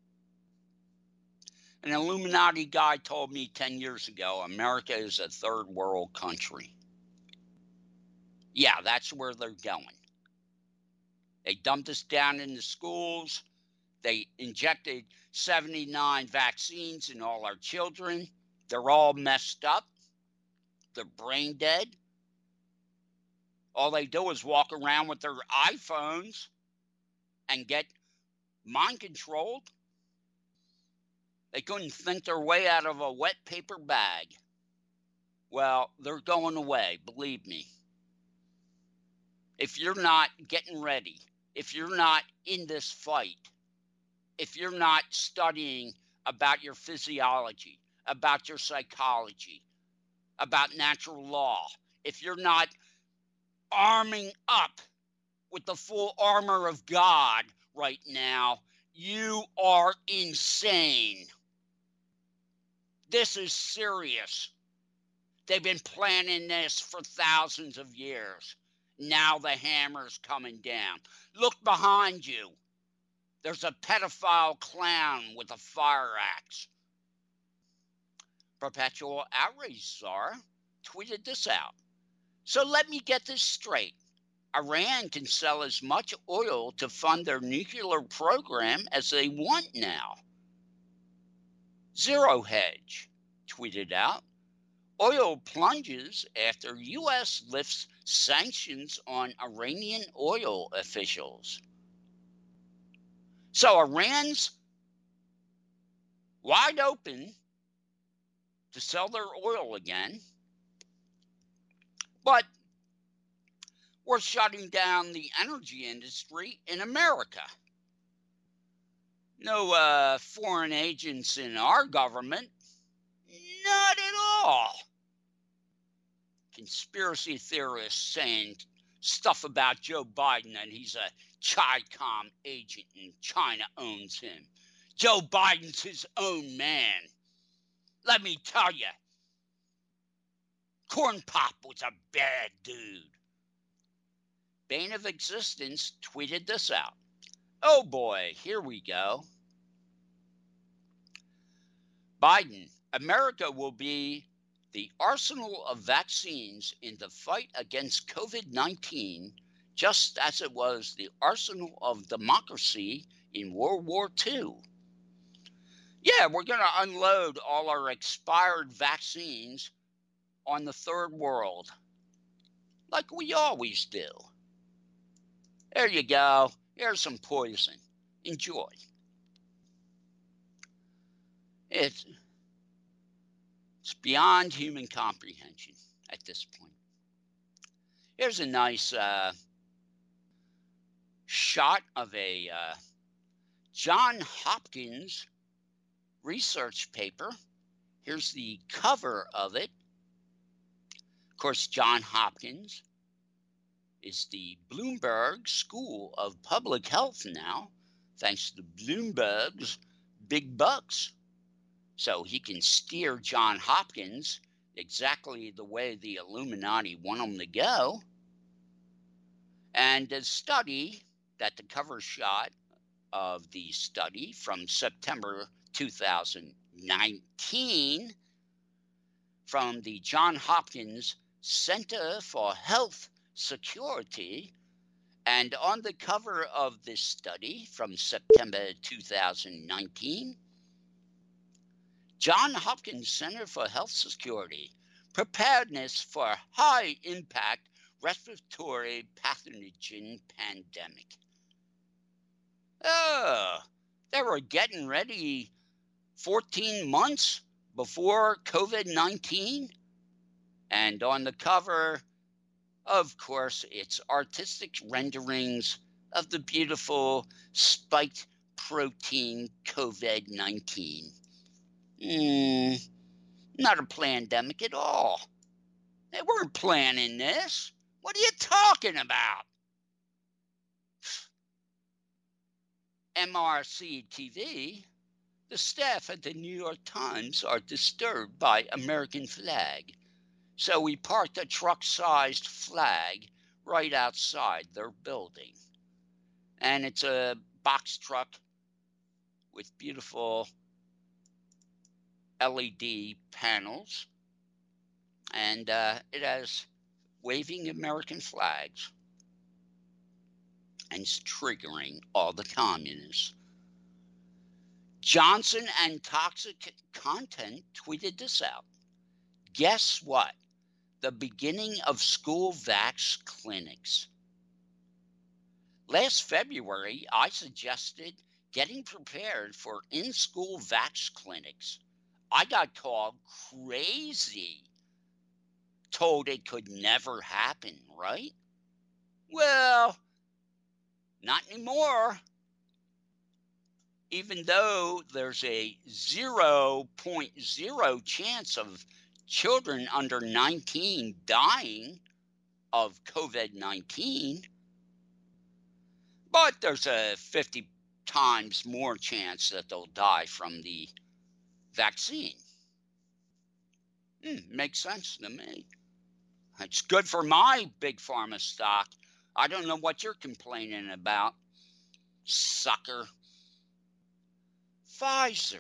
An Illuminati guy told me 10 years ago, America is a third world country. Yeah, that's where they're going. They dumped us down in the schools. They injected 79 vaccines in all our children. They're all messed up. They're brain dead. All they do is walk around with their iPhones and get mind controlled. They couldn't think their way out of a wet paper bag. Well, they're going away, believe me. If you're not getting ready, if you're not in this fight, if you're not studying about your physiology, about your psychology, about natural law, if you're not arming up with the full armor of God right now, you are insane. This is serious. They've been planning this for thousands of years. Now the hammer's coming down. Look behind you. There's a pedophile clown with a fire axe. Perpetual outrage czar tweeted this out. So let me get this straight. Iran can sell as much oil to fund their nuclear program as they want now. Zero Hedge tweeted out, oil plunges after U.S. lifts sanctions on Iranian oil officials. So Iran's wide open to sell their oil again, but we're shutting down the energy industry in America. No foreign agents in our government. Not at all. Conspiracy theorists saying stuff about Joe Biden and he's a Chi-Com agent and China owns him. Joe Biden's his own man. Let me tell you, Corn Pop was a bad dude. Bane of Existence tweeted this out. Oh boy, here we go. Biden, America will be the arsenal of vaccines in the fight against COVID-19 just as it was the arsenal of democracy in World War II. Yeah, we're going to unload all our expired vaccines on the third world, like we always do. There you go. Here's some poison. Enjoy. It's beyond human comprehension at this point. Here's a nice shot of a John Hopkins research paper. Here's the cover of it. Of course, John Hopkins is the Bloomberg School of Public Health now, thanks to Bloomberg's big bucks. So he can steer John Hopkins exactly the way the Illuminati want him to go. And the study, that the cover shot of the study from September 2019 from the John Hopkins Center for Health Security, and on the cover of this study from September 2019, John Hopkins Center for Health Security, preparedness for high-impact respiratory pathogen pandemic. Oh, they were getting ready 14 months before COVID-19. And on the cover, of course, it's artistic renderings of the beautiful spiked protein COVID-19. Not a pandemic at all. They weren't planning this. What are you talking about? MRC TV, the staff at the New York Times are disturbed by American flag. So we parked a truck-sized flag right outside their building. And it's a box truck with beautiful LED panels. And it has waving American flags. And it's triggering all the communists. Johnson and Toxic Content tweeted this out. Guess what? The beginning of school vax clinics. Last February, I suggested getting prepared for in-school vax clinics. I got called crazy. Told it could never happen, right? Well, not anymore. Even though there's a 0.0 chance of children under 19 dying of COVID-19, but there's a 50 times more chance that they'll die from the vaccine. Makes sense to me. It's good for my big pharma stock. I don't know what you're complaining about, sucker. Pfizer.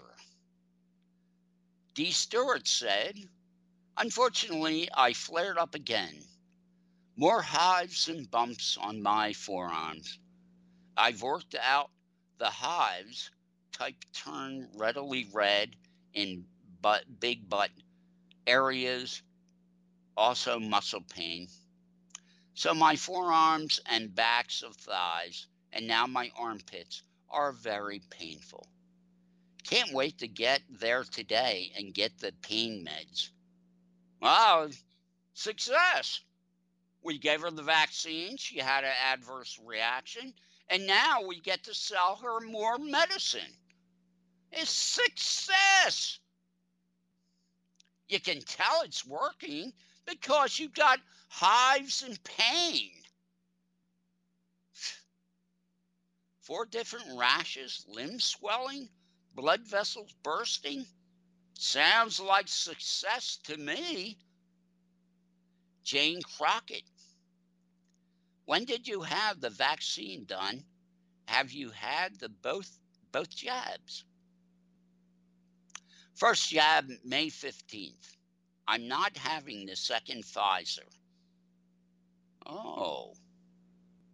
D. Stewart said, unfortunately, I flared up again. More hives and bumps on my forearms. I've worked out the hives, type turn readily red in big butt areas, also muscle pain. So my forearms and backs of thighs, and now my armpits, are very painful. Can't wait to get there today and get the pain meds. Wow, success. We gave her the vaccine. She had an adverse reaction. And now we get to sell her more medicine. It's success. You can tell it's working because you've got hives and pain. 4 different rashes, limb swelling, blood vessels bursting. Sounds like success to me. Jane Crockett. When did you have the vaccine done? Have you had the both jabs? First jab, May 15th. I'm not having the second Pfizer. Oh.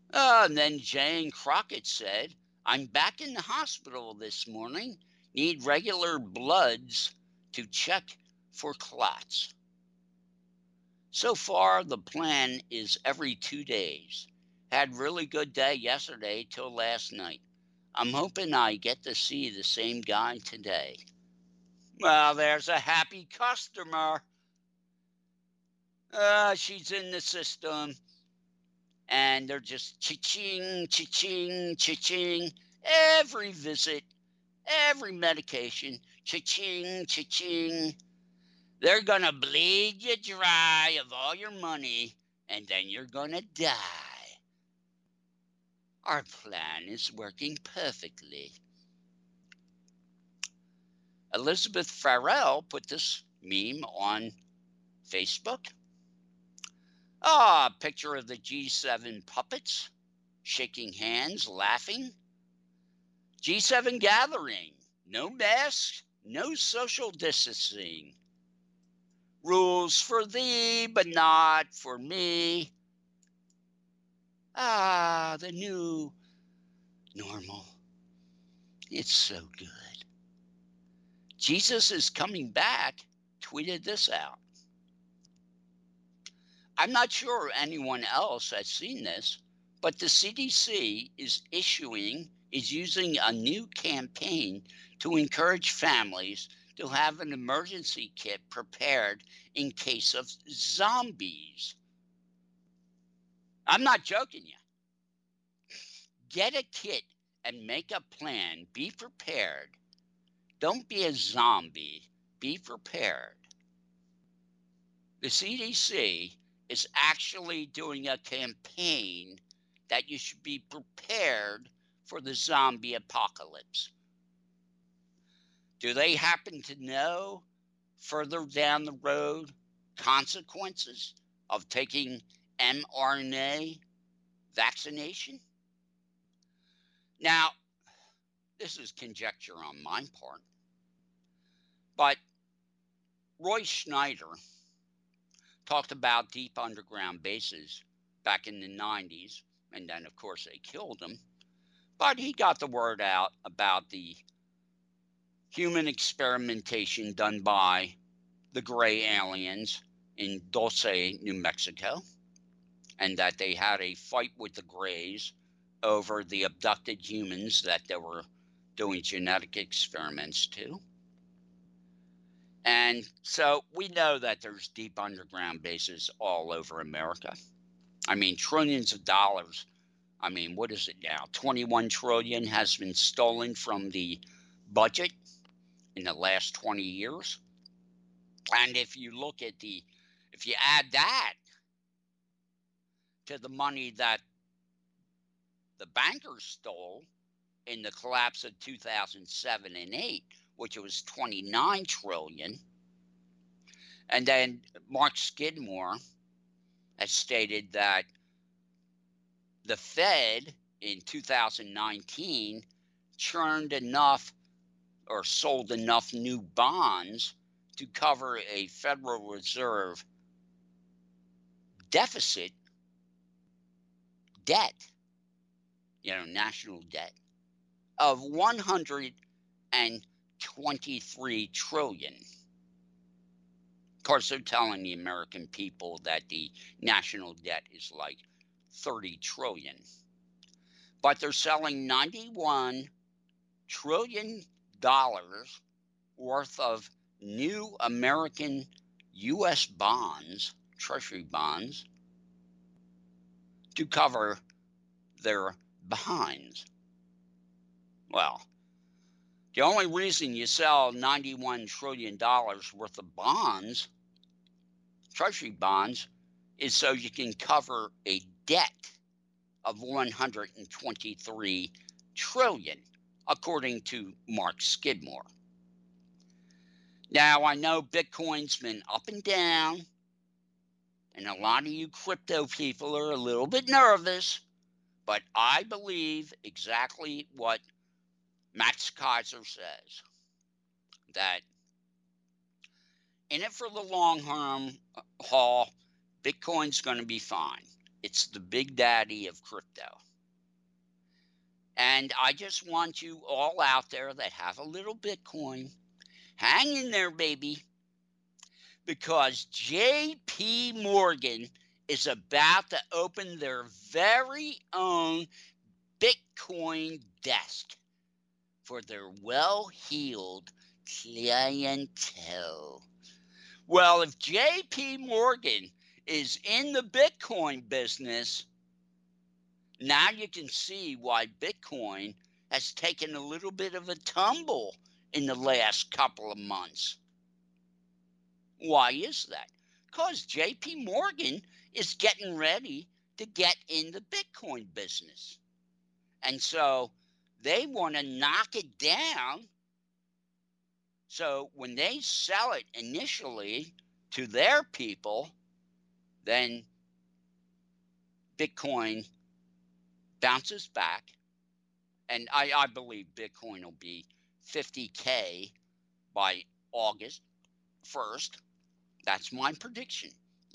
And then Jane Crockett said, I'm back in the hospital this morning. Need regular bloods to check for clots. So far, the plan is every 2 days. Had really good day yesterday till last night. I'm hoping I get to see the same guy today. Well, there's a happy customer. She's in the system. And they're just cha-ching, cha-ching, cha-ching. Every visit, every medication, cha-ching, cha-ching. They're going to bleed you dry of all your money, and then you're going to die. Our plan is working perfectly. Elizabeth Farrell put this meme on Facebook. A picture of the G7 puppets shaking hands, laughing. G7 gathering, no masks, no social distancing. Rules for thee, but not for me. The new normal. It's so good. Jesus is coming back, tweeted this out. I'm not sure anyone else has seen this, but the CDC is using a new campaign to encourage families to have an emergency kit prepared in case of zombies. I'm not joking you. Get a kit and make a plan. Be prepared. Don't be a zombie. Be prepared. The CDC is actually doing a campaign that you should be prepared for the zombie apocalypse. Do they happen to know further down the road consequences of taking mRNA vaccination? Now, this is conjecture on my part, but Roy Schneider talked about deep underground bases back in the 90s, and then, of course, they killed him. But he got the word out about the human experimentation done by the gray aliens in Dulce, New Mexico, and that they had a fight with the grays over the abducted humans that they were doing genetic experiments to. And so we know that there's deep underground bases all over America. I mean, trillions of dollars. I mean, what is it now? 21 trillion has been stolen from the budget in the last 20 years. And if you look at if you add that to the money that the bankers stole in the collapse of 2007 and 8, which was 29 trillion. And then Mark Skidmore has stated that the Fed in 2019 churned enough or sold enough new bonds to cover a Federal Reserve deficit debt, national debt, of 123 trillion. Of course, they're telling the American people that the national debt is like 30 trillion. But they're selling $91 trillion worth of new American U.S. bonds, Treasury bonds, to cover their behinds. Well, the only reason you sell $91 trillion worth of bonds, Treasury bonds, is so you can cover a debt of 123 trillion, according to Mark Skidmore. Now, I know Bitcoin's been up and down, and a lot of you crypto people are a little bit nervous, but I believe exactly what Max Kaiser says, that in it for the long haul, Bitcoin's going to be fine. It's the big daddy of crypto. And I just want you all out there that have a little Bitcoin, hang in there, baby, because JP Morgan is about to open their very own Bitcoin desk for their well-heeled clientele. Well, if JP Morgan is in the Bitcoin business, now you can see why Bitcoin has taken a little bit of a tumble in the last couple of months. Why is that? Because JP Morgan is getting ready to get in the Bitcoin business. And so they want to knock it down. So when they sell it initially to their people, then Bitcoin bounces back. And I believe Bitcoin will be 50K by August 1st. That's my prediction.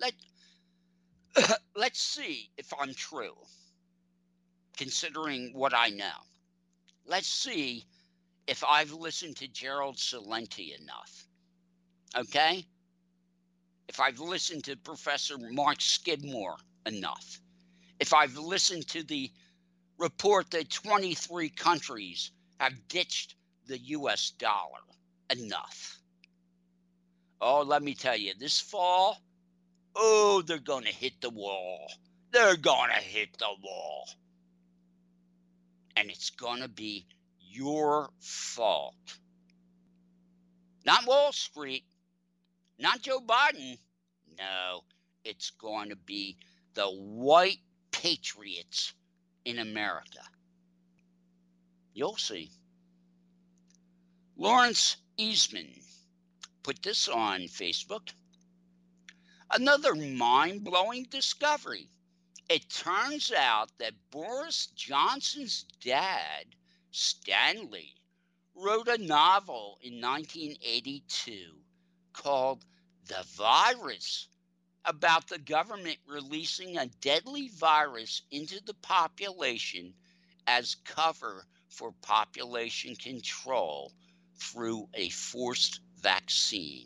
Let's see if I'm true, considering what I know. Let's see if I've listened to Gerald Celente enough. Okay? If I've listened to Professor Mark Skidmore enough. If I've listened to the report that 23 countries have ditched the US dollar enough. Oh, let me tell you, this fall, they're going to hit the wall. They're going to hit the wall. And it's going to be your fault. Not Wall Street, not Joe Biden. No, it's going to be the white patriots in America. You'll see. Lawrence Eastman put this on Facebook. Another mind-blowing discovery. It turns out that Boris Johnson's dad, Stanley, wrote a novel in 1982 called The Virus, about the government releasing a deadly virus into the population as cover for population control through a forced vaccine.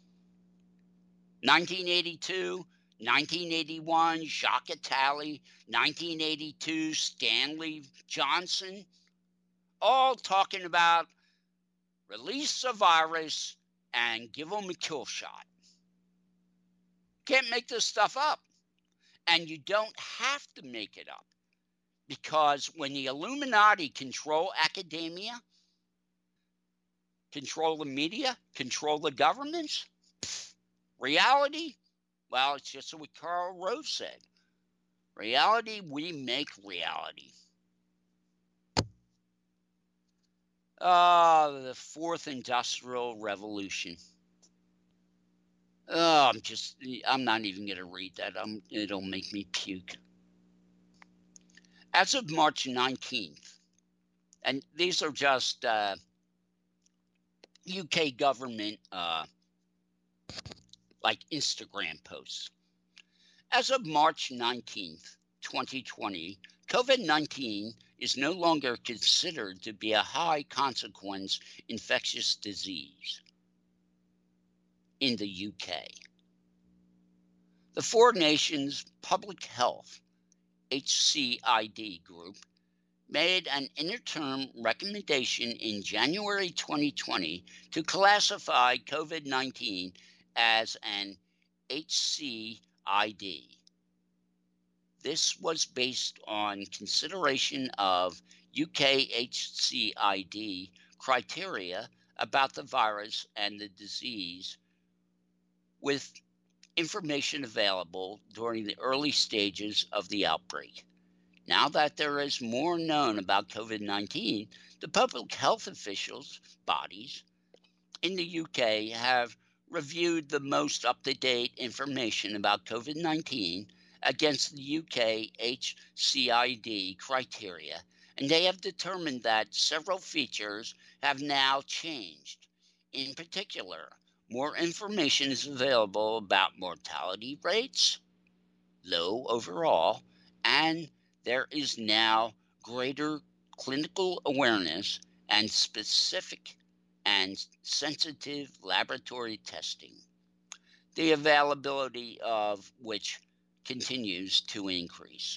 1982, 1981, Jacques Attali, 1982, Stanley Johnson, all talking about release a virus and give them a kill shot. Can't make this stuff up. And you don't have to make it up. Because when the Illuminati control academia, control the media, control the governments, reality, well, it's just what Karl Rove said. Reality, we make reality. The fourth industrial revolution. I'm not even going to read that. It'll make me puke. As of March 19th, and these are just UK government like Instagram posts. As of March 19th, 2020, COVID-19 is no longer considered to be a high consequence infectious disease in the UK. The Four Nations Public Health HCID group made an interim recommendation in January 2020 to classify COVID-19 as an HCID. This was based on consideration of UK HCID criteria about the virus and the disease, with information available during the early stages of the outbreak. Now that there is more known about COVID-19, the public health officials bodies in the UK have reviewed the most up-to-date information about COVID-19 against the UK HCID criteria, and they have determined that several features have now changed. In particular, more information is available about mortality rates, low overall, and there is now greater clinical awareness and specific and sensitive laboratory testing, the availability of which continues to increase.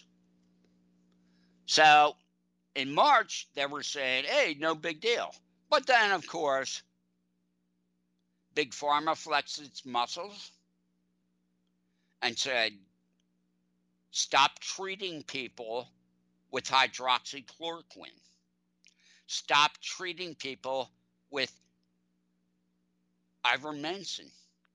So in March, they were saying, hey, no big deal. But then, of course, Big Pharma flexed its muscles and said, stop treating people with hydroxychloroquine. Stop treating people with ivermectin.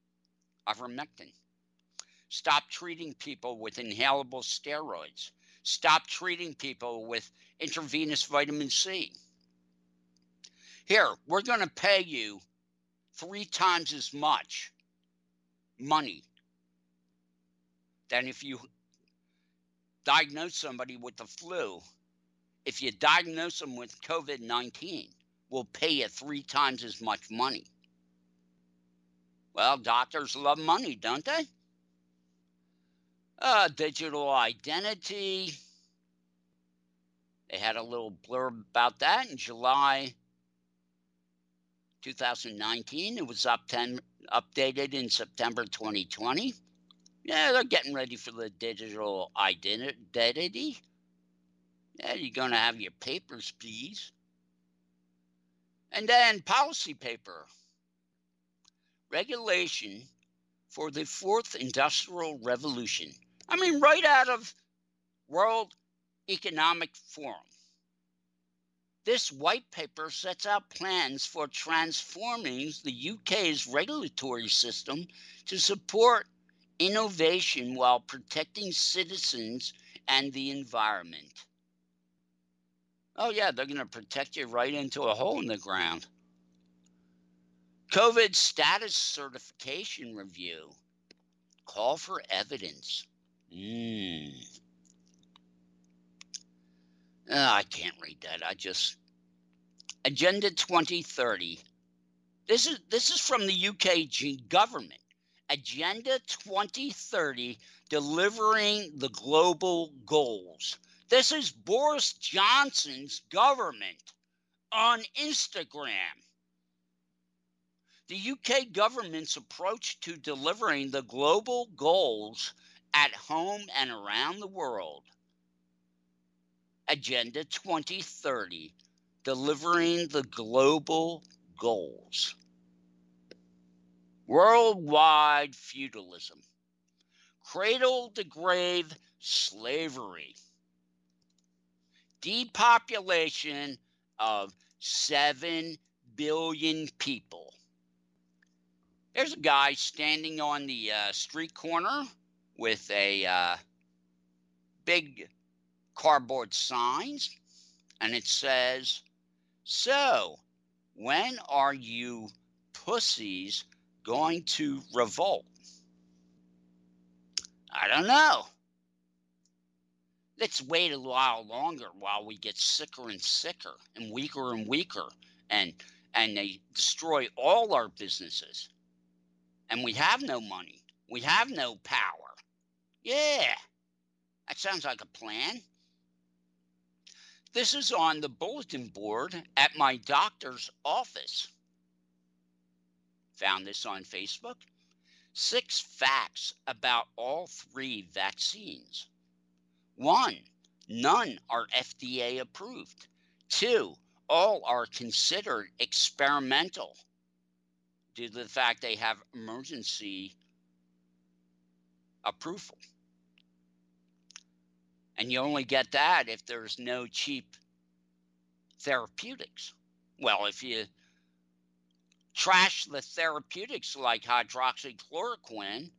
Stop treating people with inhalable steroids. Stop treating people with intravenous vitamin C. Here, we're going to pay you 3 times as much money than if you diagnose somebody with the flu. If you diagnose them with COVID-19, we'll pay you 3 times as much money. Well, doctors love money, don't they? Digital identity. They had a little blurb about that in July 2019. It was updated in September 2020. Yeah, they're getting ready for the digital identity. Yeah, you're going to have your papers, please. And then policy paper. Regulation for the 4th Industrial Revolution. I mean, right out of World Economic Forum. This white paper sets out plans for transforming the UK's regulatory system to support innovation while protecting citizens and the environment. Oh yeah, they're going to protect you right into a hole in the ground. COVID status certification review. Call for evidence. I can't read that. Agenda 2030. This is from the UK government. Agenda 2030, delivering the global goals. This is Boris Johnson's government on Instagram. The UK government's approach to delivering the global goals at home and around the world. Agenda 2030, delivering the global goals. Worldwide feudalism. Cradle to grave slavery. Depopulation of 7 billion people. There's a guy standing on the street corner with a big cardboard signs, and it says, so, when are you pussies going to revolt? I don't know. Let's wait a while longer while we get sicker and sicker and weaker, and they destroy all our businesses. And we have no money. We have no power. Yeah, that sounds like a plan. This is on the bulletin board at my doctor's office. Found this on Facebook. 6 facts about all 3 vaccines. 1, none are FDA approved. 2, all are considered experimental due to the fact they have emergency approval. And you only get that if there's no cheap therapeutics. Well, if you trash the therapeutics like hydroxychloroquine,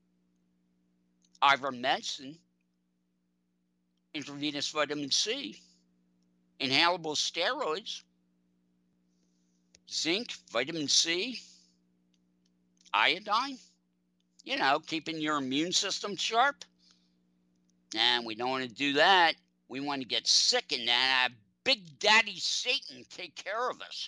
ivermectin, intravenous vitamin C, inhalable steroids, zinc, vitamin C, iodine, keeping your immune system sharp. And we don't want to do that. We want to get sick and have Big Daddy Satan take care of us.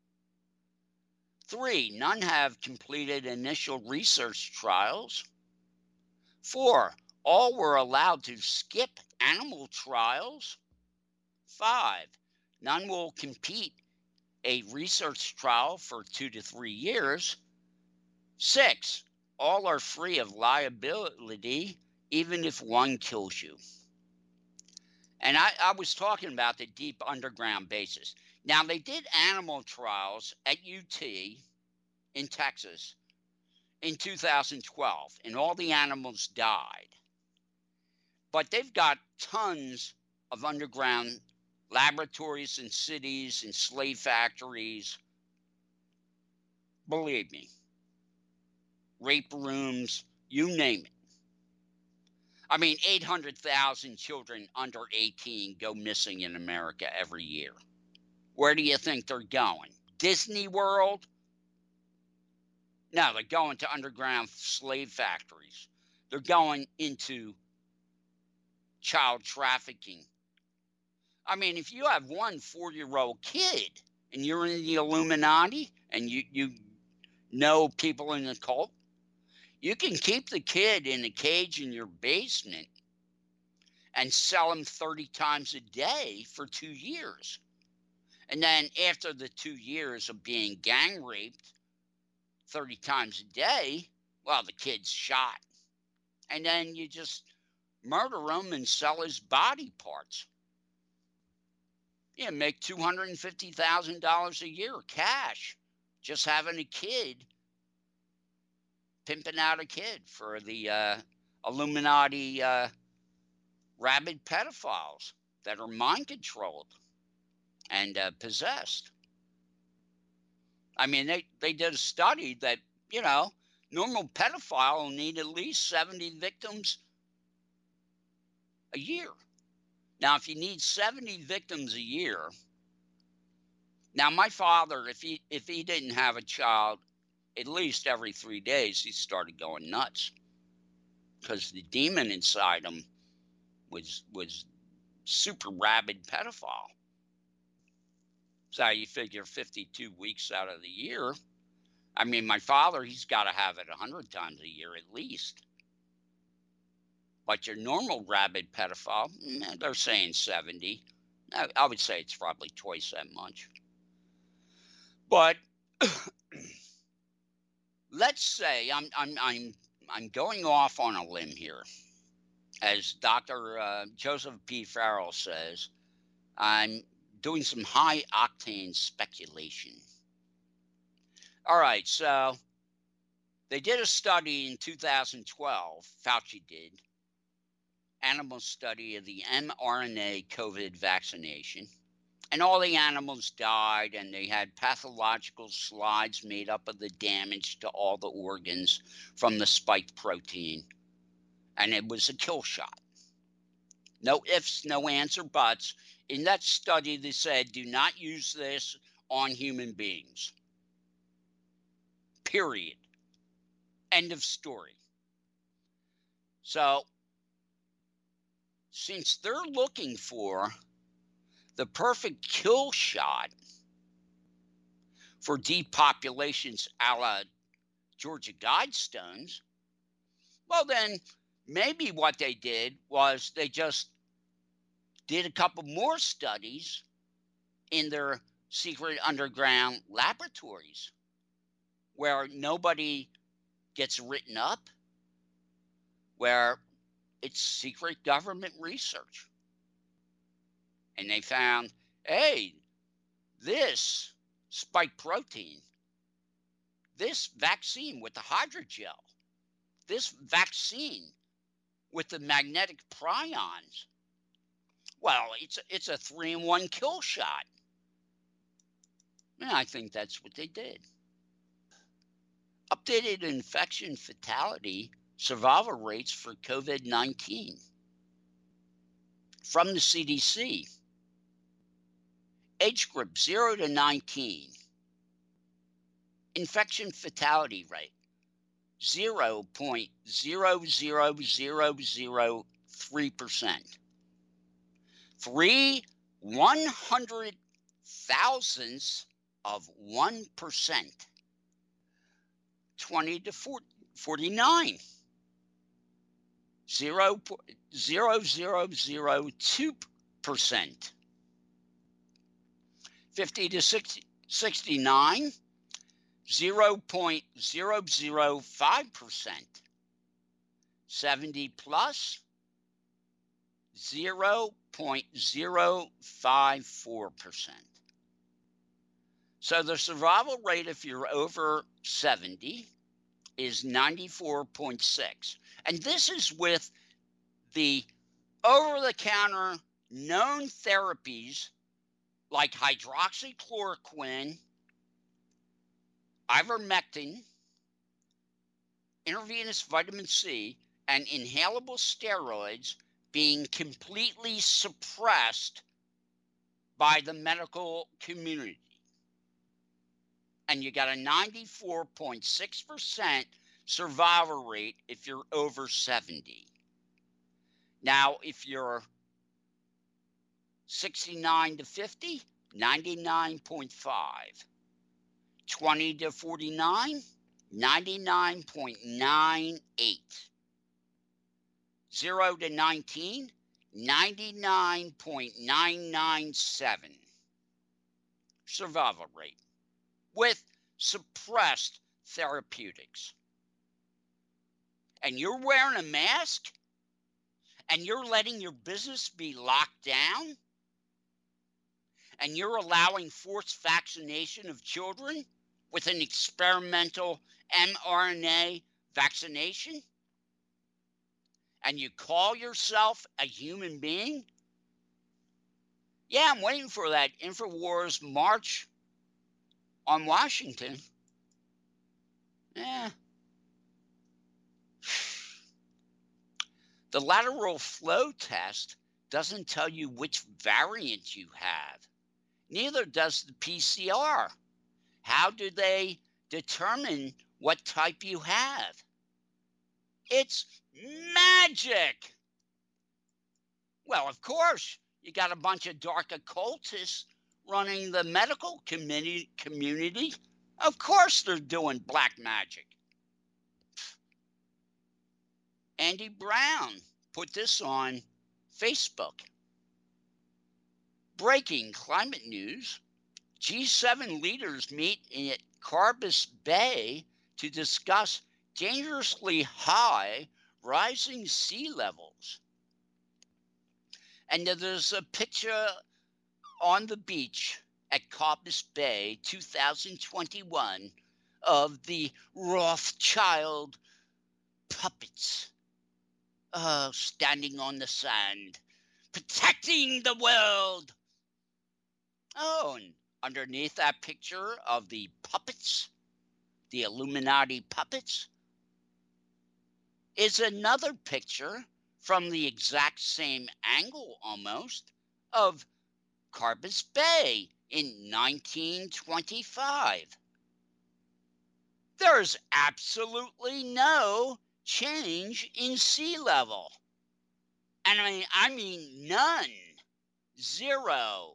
3, none have completed initial research trials. 4, all were allowed to skip animal trials. 5, none will complete a research trial for 2 to 3 years. 6, all are free of liability, even if one kills you. And I was talking about the deep underground bases. Now, they did animal trials at UT in Texas in 2012, and all the animals died. But they've got tons of underground laboratories and cities and slave factories. Believe me. Rape rooms, you name it. I mean, 800,000 children under 18 go missing in America every year. Where do you think they're going? Disney World? No, they're going to underground slave factories. They're going into child trafficking. I mean, if you have one 4-year-old kid and you're in the Illuminati and you know people in the cult, you can keep the kid in a cage in your basement and sell him 30 times a day for 2 years. And then after the 2 years of being gang raped 30 times a day, well, the kid's shot. And then you just murder him and sell his body parts. Yeah, make $250,000 a year cash just having a kid, pimping out a kid for the Illuminati rabid pedophiles that are mind controlled and possessed. I mean, they did a study that, you know, normal pedophile will need at least 70 victims a year. Now, if you need 70 victims a year, now my father, if he didn't have a child at least every 3 days, he started going nuts because the demon inside him was super rabid pedophile. So you figure 52 weeks out of the year. I mean, my father, he's got to have it 100 times a year at least. But your normal rabid pedophile, they're saying 70. I would say it's probably twice that much. But let's say I'm going off on a limb here. As Dr. Joseph P. Farrell says, I'm doing some high-octane speculation. All right, so they did a study in 2012, Fauci did, animal study of the mRNA COVID vaccination. And all the animals died, and they had pathological slides made up of the damage to all the organs from the spike protein. And it was a kill shot. No ifs, no ands, or buts. In that study, they said, do not use this on human beings. Period. End of story. So, since they're looking for the perfect kill shot for depopulations a la Georgia Guidestones, well then, maybe what they did was they just did a couple more studies in their secret underground laboratories where nobody gets written up, where it's secret government research. And they found, hey, this spike protein, this vaccine with the hydrogel, this vaccine with the magnetic prions, well, it's a 3-in-1 kill shot. And I think that's what they did. Updated infection fatality survival rates for COVID-19 from the CDC. Age group 0 to 19. Infection fatality rate 0.00003%. 3/100,000ths of 1%. 20 to 49. 0.0002%. 50 to 69, 0.005%. 70 plus, 0.054%. So the survival rate if you're over 70 is 94.6. And this is with the over-the-counter known therapies like hydroxychloroquine, ivermectin, intravenous vitamin C, and inhalable steroids being completely suppressed by the medical community. And you got a 94.6% survival rate if you're over 70. Now, if you're 69 to 50, 99.5. 20 to 49, 99.98. 0 to 19, 99.997. Survival rate with suppressed therapeutics. And you're wearing a mask? And you're letting your business be locked down? And you're allowing forced vaccination of children with an experimental mRNA vaccination? And you call yourself a human being? Yeah, I'm waiting for that InfoWars march on Washington. Yeah. The lateral flow test doesn't tell you which variant you have. Neither does the PCR. How do they determine what type you have? It's magic. Well, of course, you got a bunch of dark occultists running the medical community. Of course they're doing black magic. Andy Brown put this on Facebook. Breaking climate news. G7 leaders meet at Carbis Bay to discuss dangerously high rising sea levels. And there's a picture on the beach at Carbis Bay 2021 of the Rothschild puppets standing on the sand, protecting the world. Oh, and underneath that picture of the puppets, the Illuminati puppets, is another picture from the exact same angle almost of Carbis Bay in 1925. There's absolutely no change in sea level. And I mean none. Zero.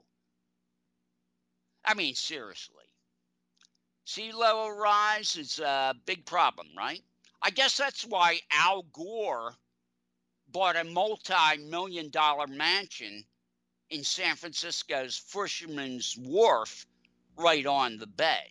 I mean, seriously. Sea level rise is a big problem, right? I guess that's why Al Gore bought a multi-million-dollar mansion in San Francisco's Fisherman's Wharf right on the bay.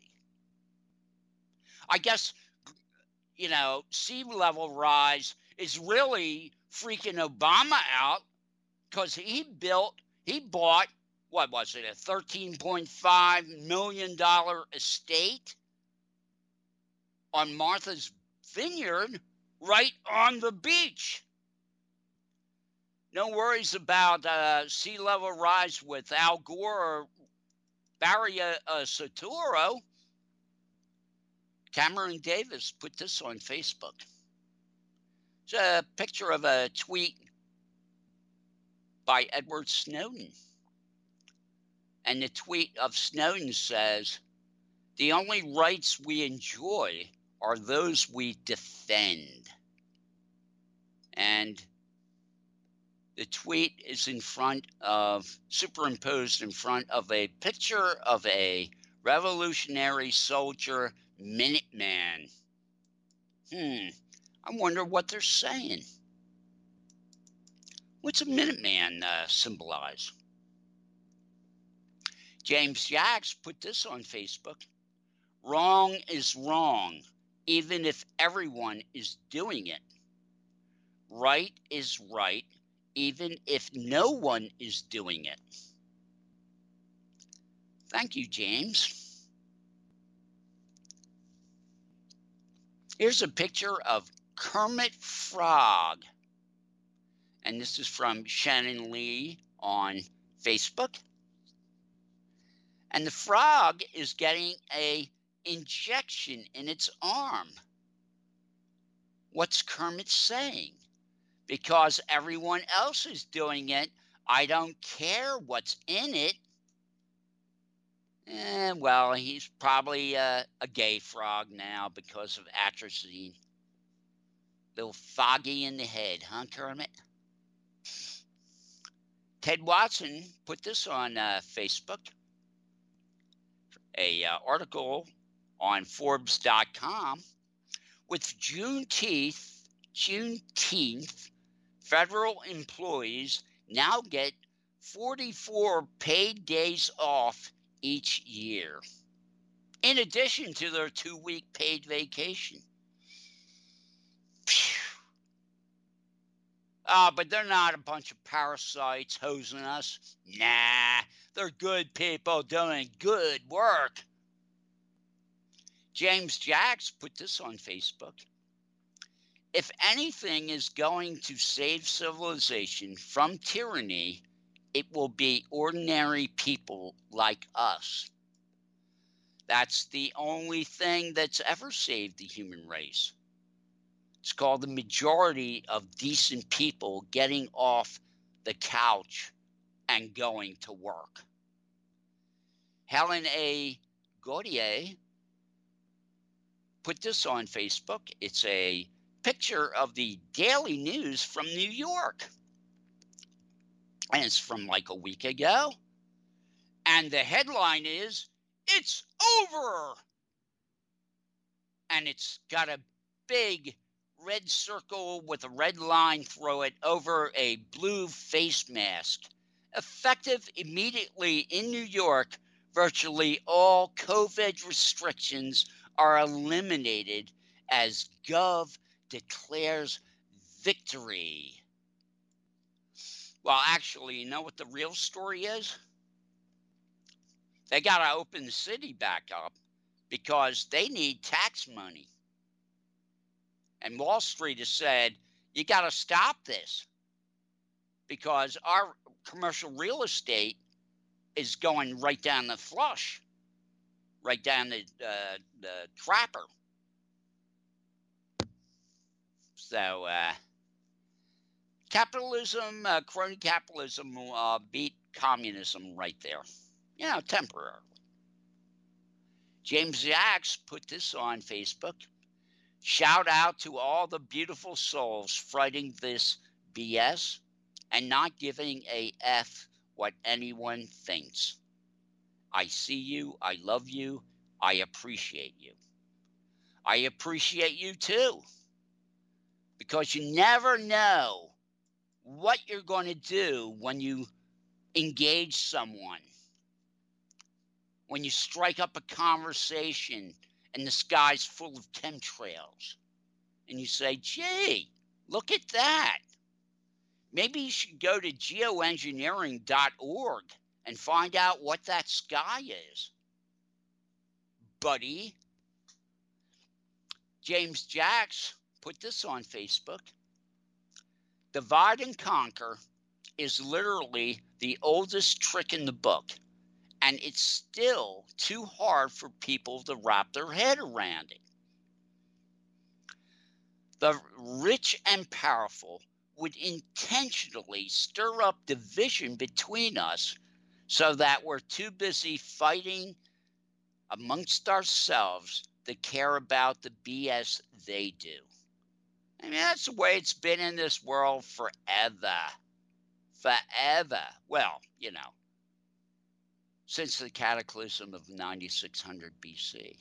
I guess, you know, sea level rise is really freaking Obama out because he bought, what was it, a $13.5 million estate on Martha's Vineyard right on the beach. No worries about sea level rise with Al Gore or Barry Soetoro. Cameron Davis put this on Facebook. It's a picture of a tweet by Edward Snowden. And the tweet of Snowden says, "The only rights we enjoy are those we defend." And the tweet is superimposed in front of a picture of a Revolutionary Soldier Minuteman. I wonder what they're saying. What's a Minuteman symbolize? James Jacks put this on Facebook. Wrong is wrong, even if everyone is doing it. Right is right, even if no one is doing it. Thank you, James. Here's a picture of Kermit Frog. And this is from Shannon Lee on Facebook. And the frog is getting an injection in its arm. What's Kermit saying? Because everyone else is doing it, I don't care what's in it. Well, he's probably a gay frog now because of atrazine. Little foggy in the head, huh, Kermit? Ted Watson put this on Facebook. A article on Forbes.com. With Juneteenth, federal employees now get 44 paid days off each year, in addition to their 2-week paid vacation. But they're not a bunch of parasites hosing us. Nah, they're good people doing good work. James Jacks put this on Facebook. If anything is going to save civilization from tyranny, it will be ordinary people like us. That's the only thing that's ever saved the human race. It's called the majority of decent people getting off the couch and going to work. Helen A. Gautier put this on Facebook. It's a picture of the Daily News from New York. And it's from like a week ago. And the headline is, "It's over!" And it's got a big red circle with a red line through it over a blue face mask. Effective immediately in New York, virtually all COVID restrictions are eliminated as Gov declares victory. Well, actually, you know what the real story is? They got to open the city back up because they need tax money. And Wall Street has said, you got to stop this because our commercial real estate is going right down the flush, right down the crapper. So capitalism, crony capitalism beat communism right there, temporarily. James Jacks put this on Facebook. Shout out to all the beautiful souls fighting this BS and not giving a F what anyone thinks. I see you. I love you. I appreciate you. I appreciate you too. Because you never know what you're going to do when you engage someone. When you strike up a conversation and the sky's full of chemtrails. And you say, gee, look at that. Maybe you should go to geoengineering.org and find out what that sky is. Buddy. James Jacks put this on Facebook. Divide and conquer is literally the oldest trick in the book. And it's still too hard for people to wrap their head around it. The rich and powerful would intentionally stir up division between us so that we're too busy fighting amongst ourselves to care about the BS they do. I mean, that's the way it's been in this world forever. Forever. Well, since the cataclysm of 9600 BC.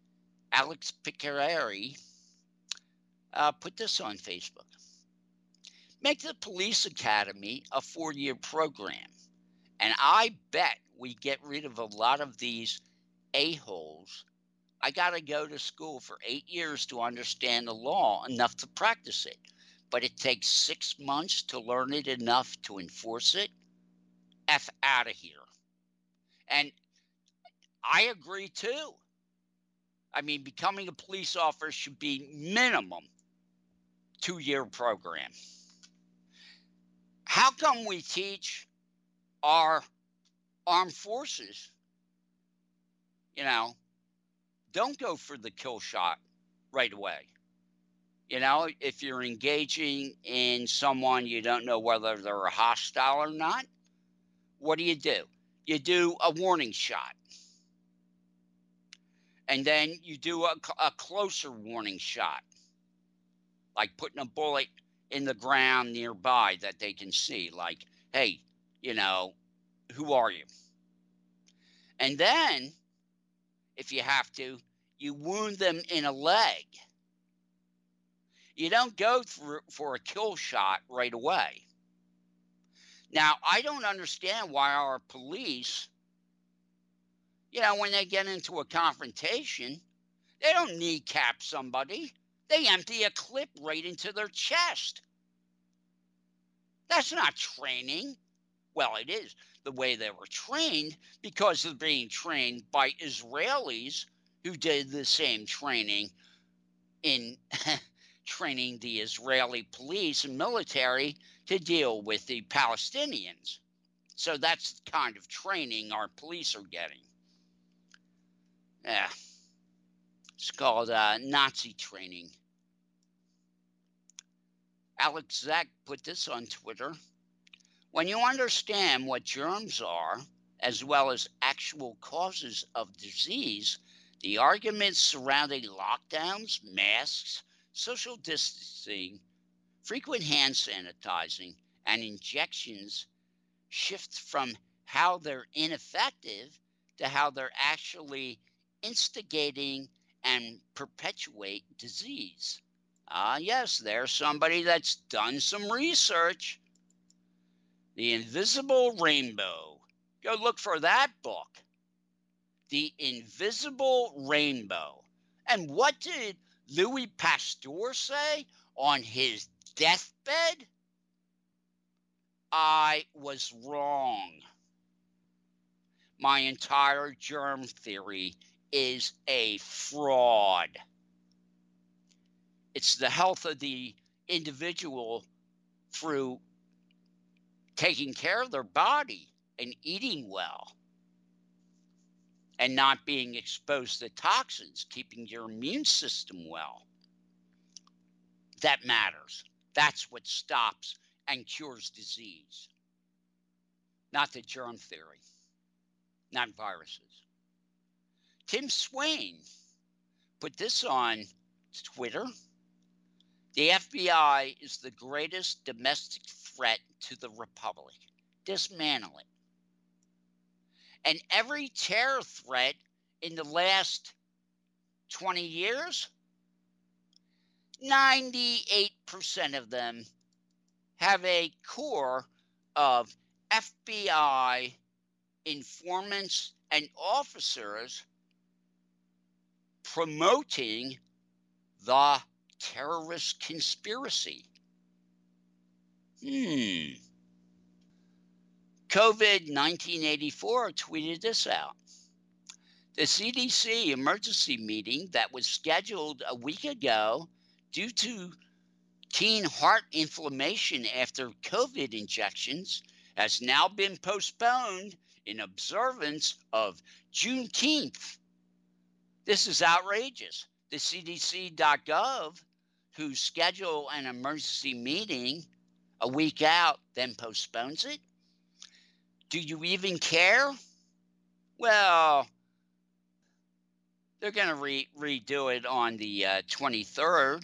Alex Picciarelli put this on Facebook. Make the police academy a 4-year program. And I bet we get rid of a lot of these a-holes. I got to go to school for 8 years to understand the law enough to practice it. But it takes 6 months to learn it enough to enforce it. F out of here. And I agree too. I mean, becoming a police officer should be minimum 2-year program. How come we teach our armed forces, don't go for the kill shot right away? If you're engaging in someone you don't know whether they're a hostile or not, what do? You do a warning shot. And then you do a closer warning shot, like putting a bullet in the ground nearby that they can see, like, hey, who are you? And then, if you have to, you wound them in a leg. You don't go for a kill shot right away. Now, I don't understand why our police, when they get into a confrontation, they don't kneecap somebody. They empty a clip right into their chest. That's not training. Well, it is the way they were trained because they're being trained by Israelis who did the same training in training the Israeli police and military to deal with the Palestinians. So that's the kind of training our police are getting. Yeah. It's called Nazi training. Alex Zek put this on Twitter. When you understand what germs are, as well as actual causes of disease, the arguments surrounding lockdowns, masks, social distancing, frequent hand sanitizing, and injections shift from how they're ineffective to how they're actually instigating and perpetuate disease. Yes, there's somebody that's done some research. The Invisible Rainbow. Go look for that book. The Invisible Rainbow. And what did Louis Pasteur say on his deathbed? I was wrong. My entire germ theory is a fraud. It's the health of the individual through taking care of their body and eating well and not being exposed to toxins, keeping your immune system well. That matters. That's what stops and cures disease, not the germ theory, not viruses. Tim Swain put this on Twitter. The FBI is the greatest domestic threat to the Republic. Dismantle it. And every terror threat in the last 20 years, 98% of them have a core of FBI informants and officers promoting the terrorist conspiracy. COVID-1984 tweeted this out. The CDC emergency meeting that was scheduled a week ago due to teen heart inflammation after COVID injections has now been postponed in observance of Juneteenth. This is outrageous. The CDC.gov, who schedule an emergency meeting a week out, then postpones it? Do you even care? Well, they're going to redo it on the 23rd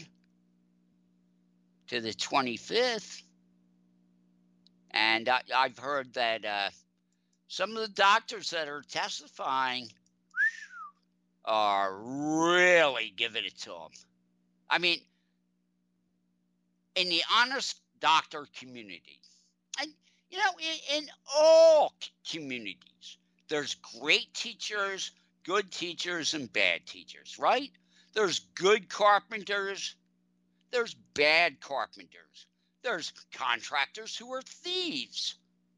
to the 25th. And I've heard that some of the doctors that are testifying are really giving it to them. I mean, in the honest doctor community. And, you know, in all communities, there's great teachers, good teachers, and bad teachers, right? There's good carpenters. There's bad carpenters. There's contractors who are thieves.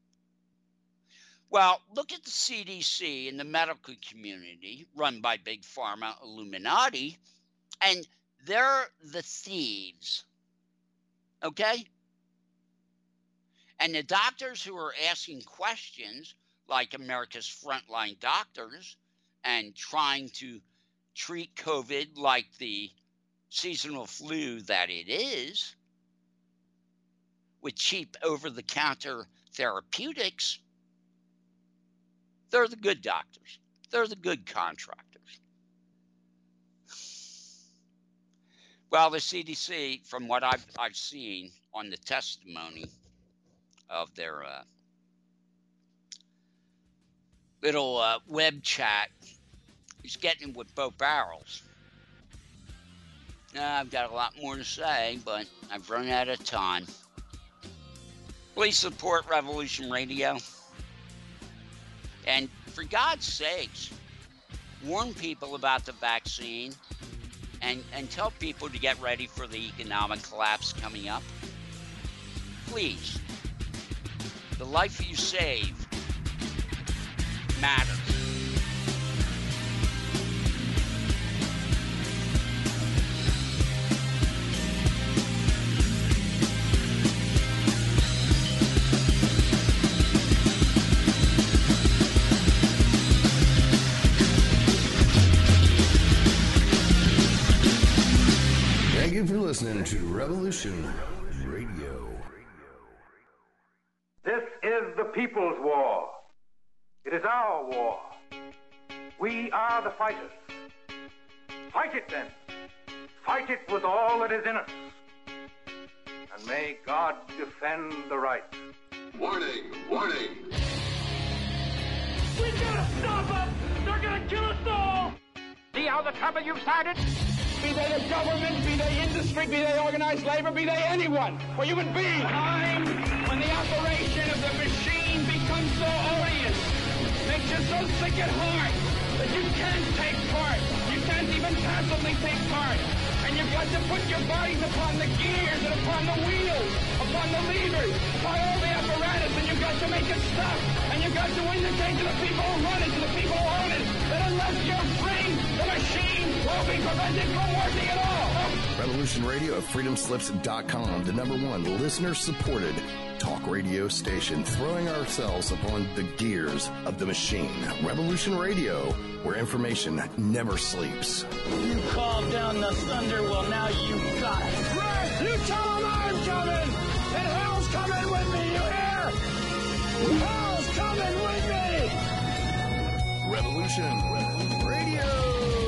Well, look at the CDC and the medical community run by Big Pharma Illuminati, and they're the thieves, okay? And the doctors who are asking questions, like America's frontline doctors, and trying to treat COVID like the seasonal flu that it is, with cheap over-the-counter therapeutics, they're the good doctors. They're the good contractors. Well, the CDC, from what I've seen on the testimony of their little web chat, is getting with both barrels. I've got a lot more to say, but I've run out of time. Please support Revolution Radio. And for God's sakes, warn people about the vaccine and tell people to get ready for the economic collapse coming up. Please. The life you save matters. Thank you for listening to Revolution Radio. This is the people's war. It is our war. We are the fighters. Fight it then. Fight it with all that is in us. And may God defend the right. Warning, warning. We gotta stop them! They're gonna kill us all! See how the trouble you've started? Be they the government, be they industry, be they organized labor, be they anyone, or human being. Time when the operation of the machine becomes so odious, makes you so sick at heart that you can't take part. You can't even passively take part. And you've got to put your bodies upon the gears and upon the wheels, upon the levers, upon all the apparatus, and you've got to make it stop. And you've got to indicate to the people who run it, to the people who own it, that unless you're free, the machine will be prevented from working at all. Revolution Radio at freedomslips.com, the #1 listener-supported talk radio station, throwing ourselves upon the gears of the machine. Revolution Radio, where information never sleeps. You called down the thunder, well now you got it. Right! You tell them I'm coming! And hell's coming with me, you hear? Hell's coming with me! Revolution Radio!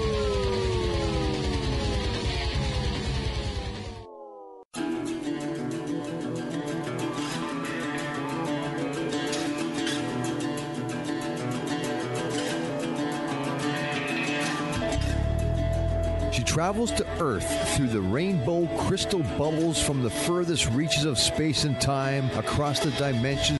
Travels to Earth through the rainbow crystal bubbles from the furthest reaches of space and time across the dimensions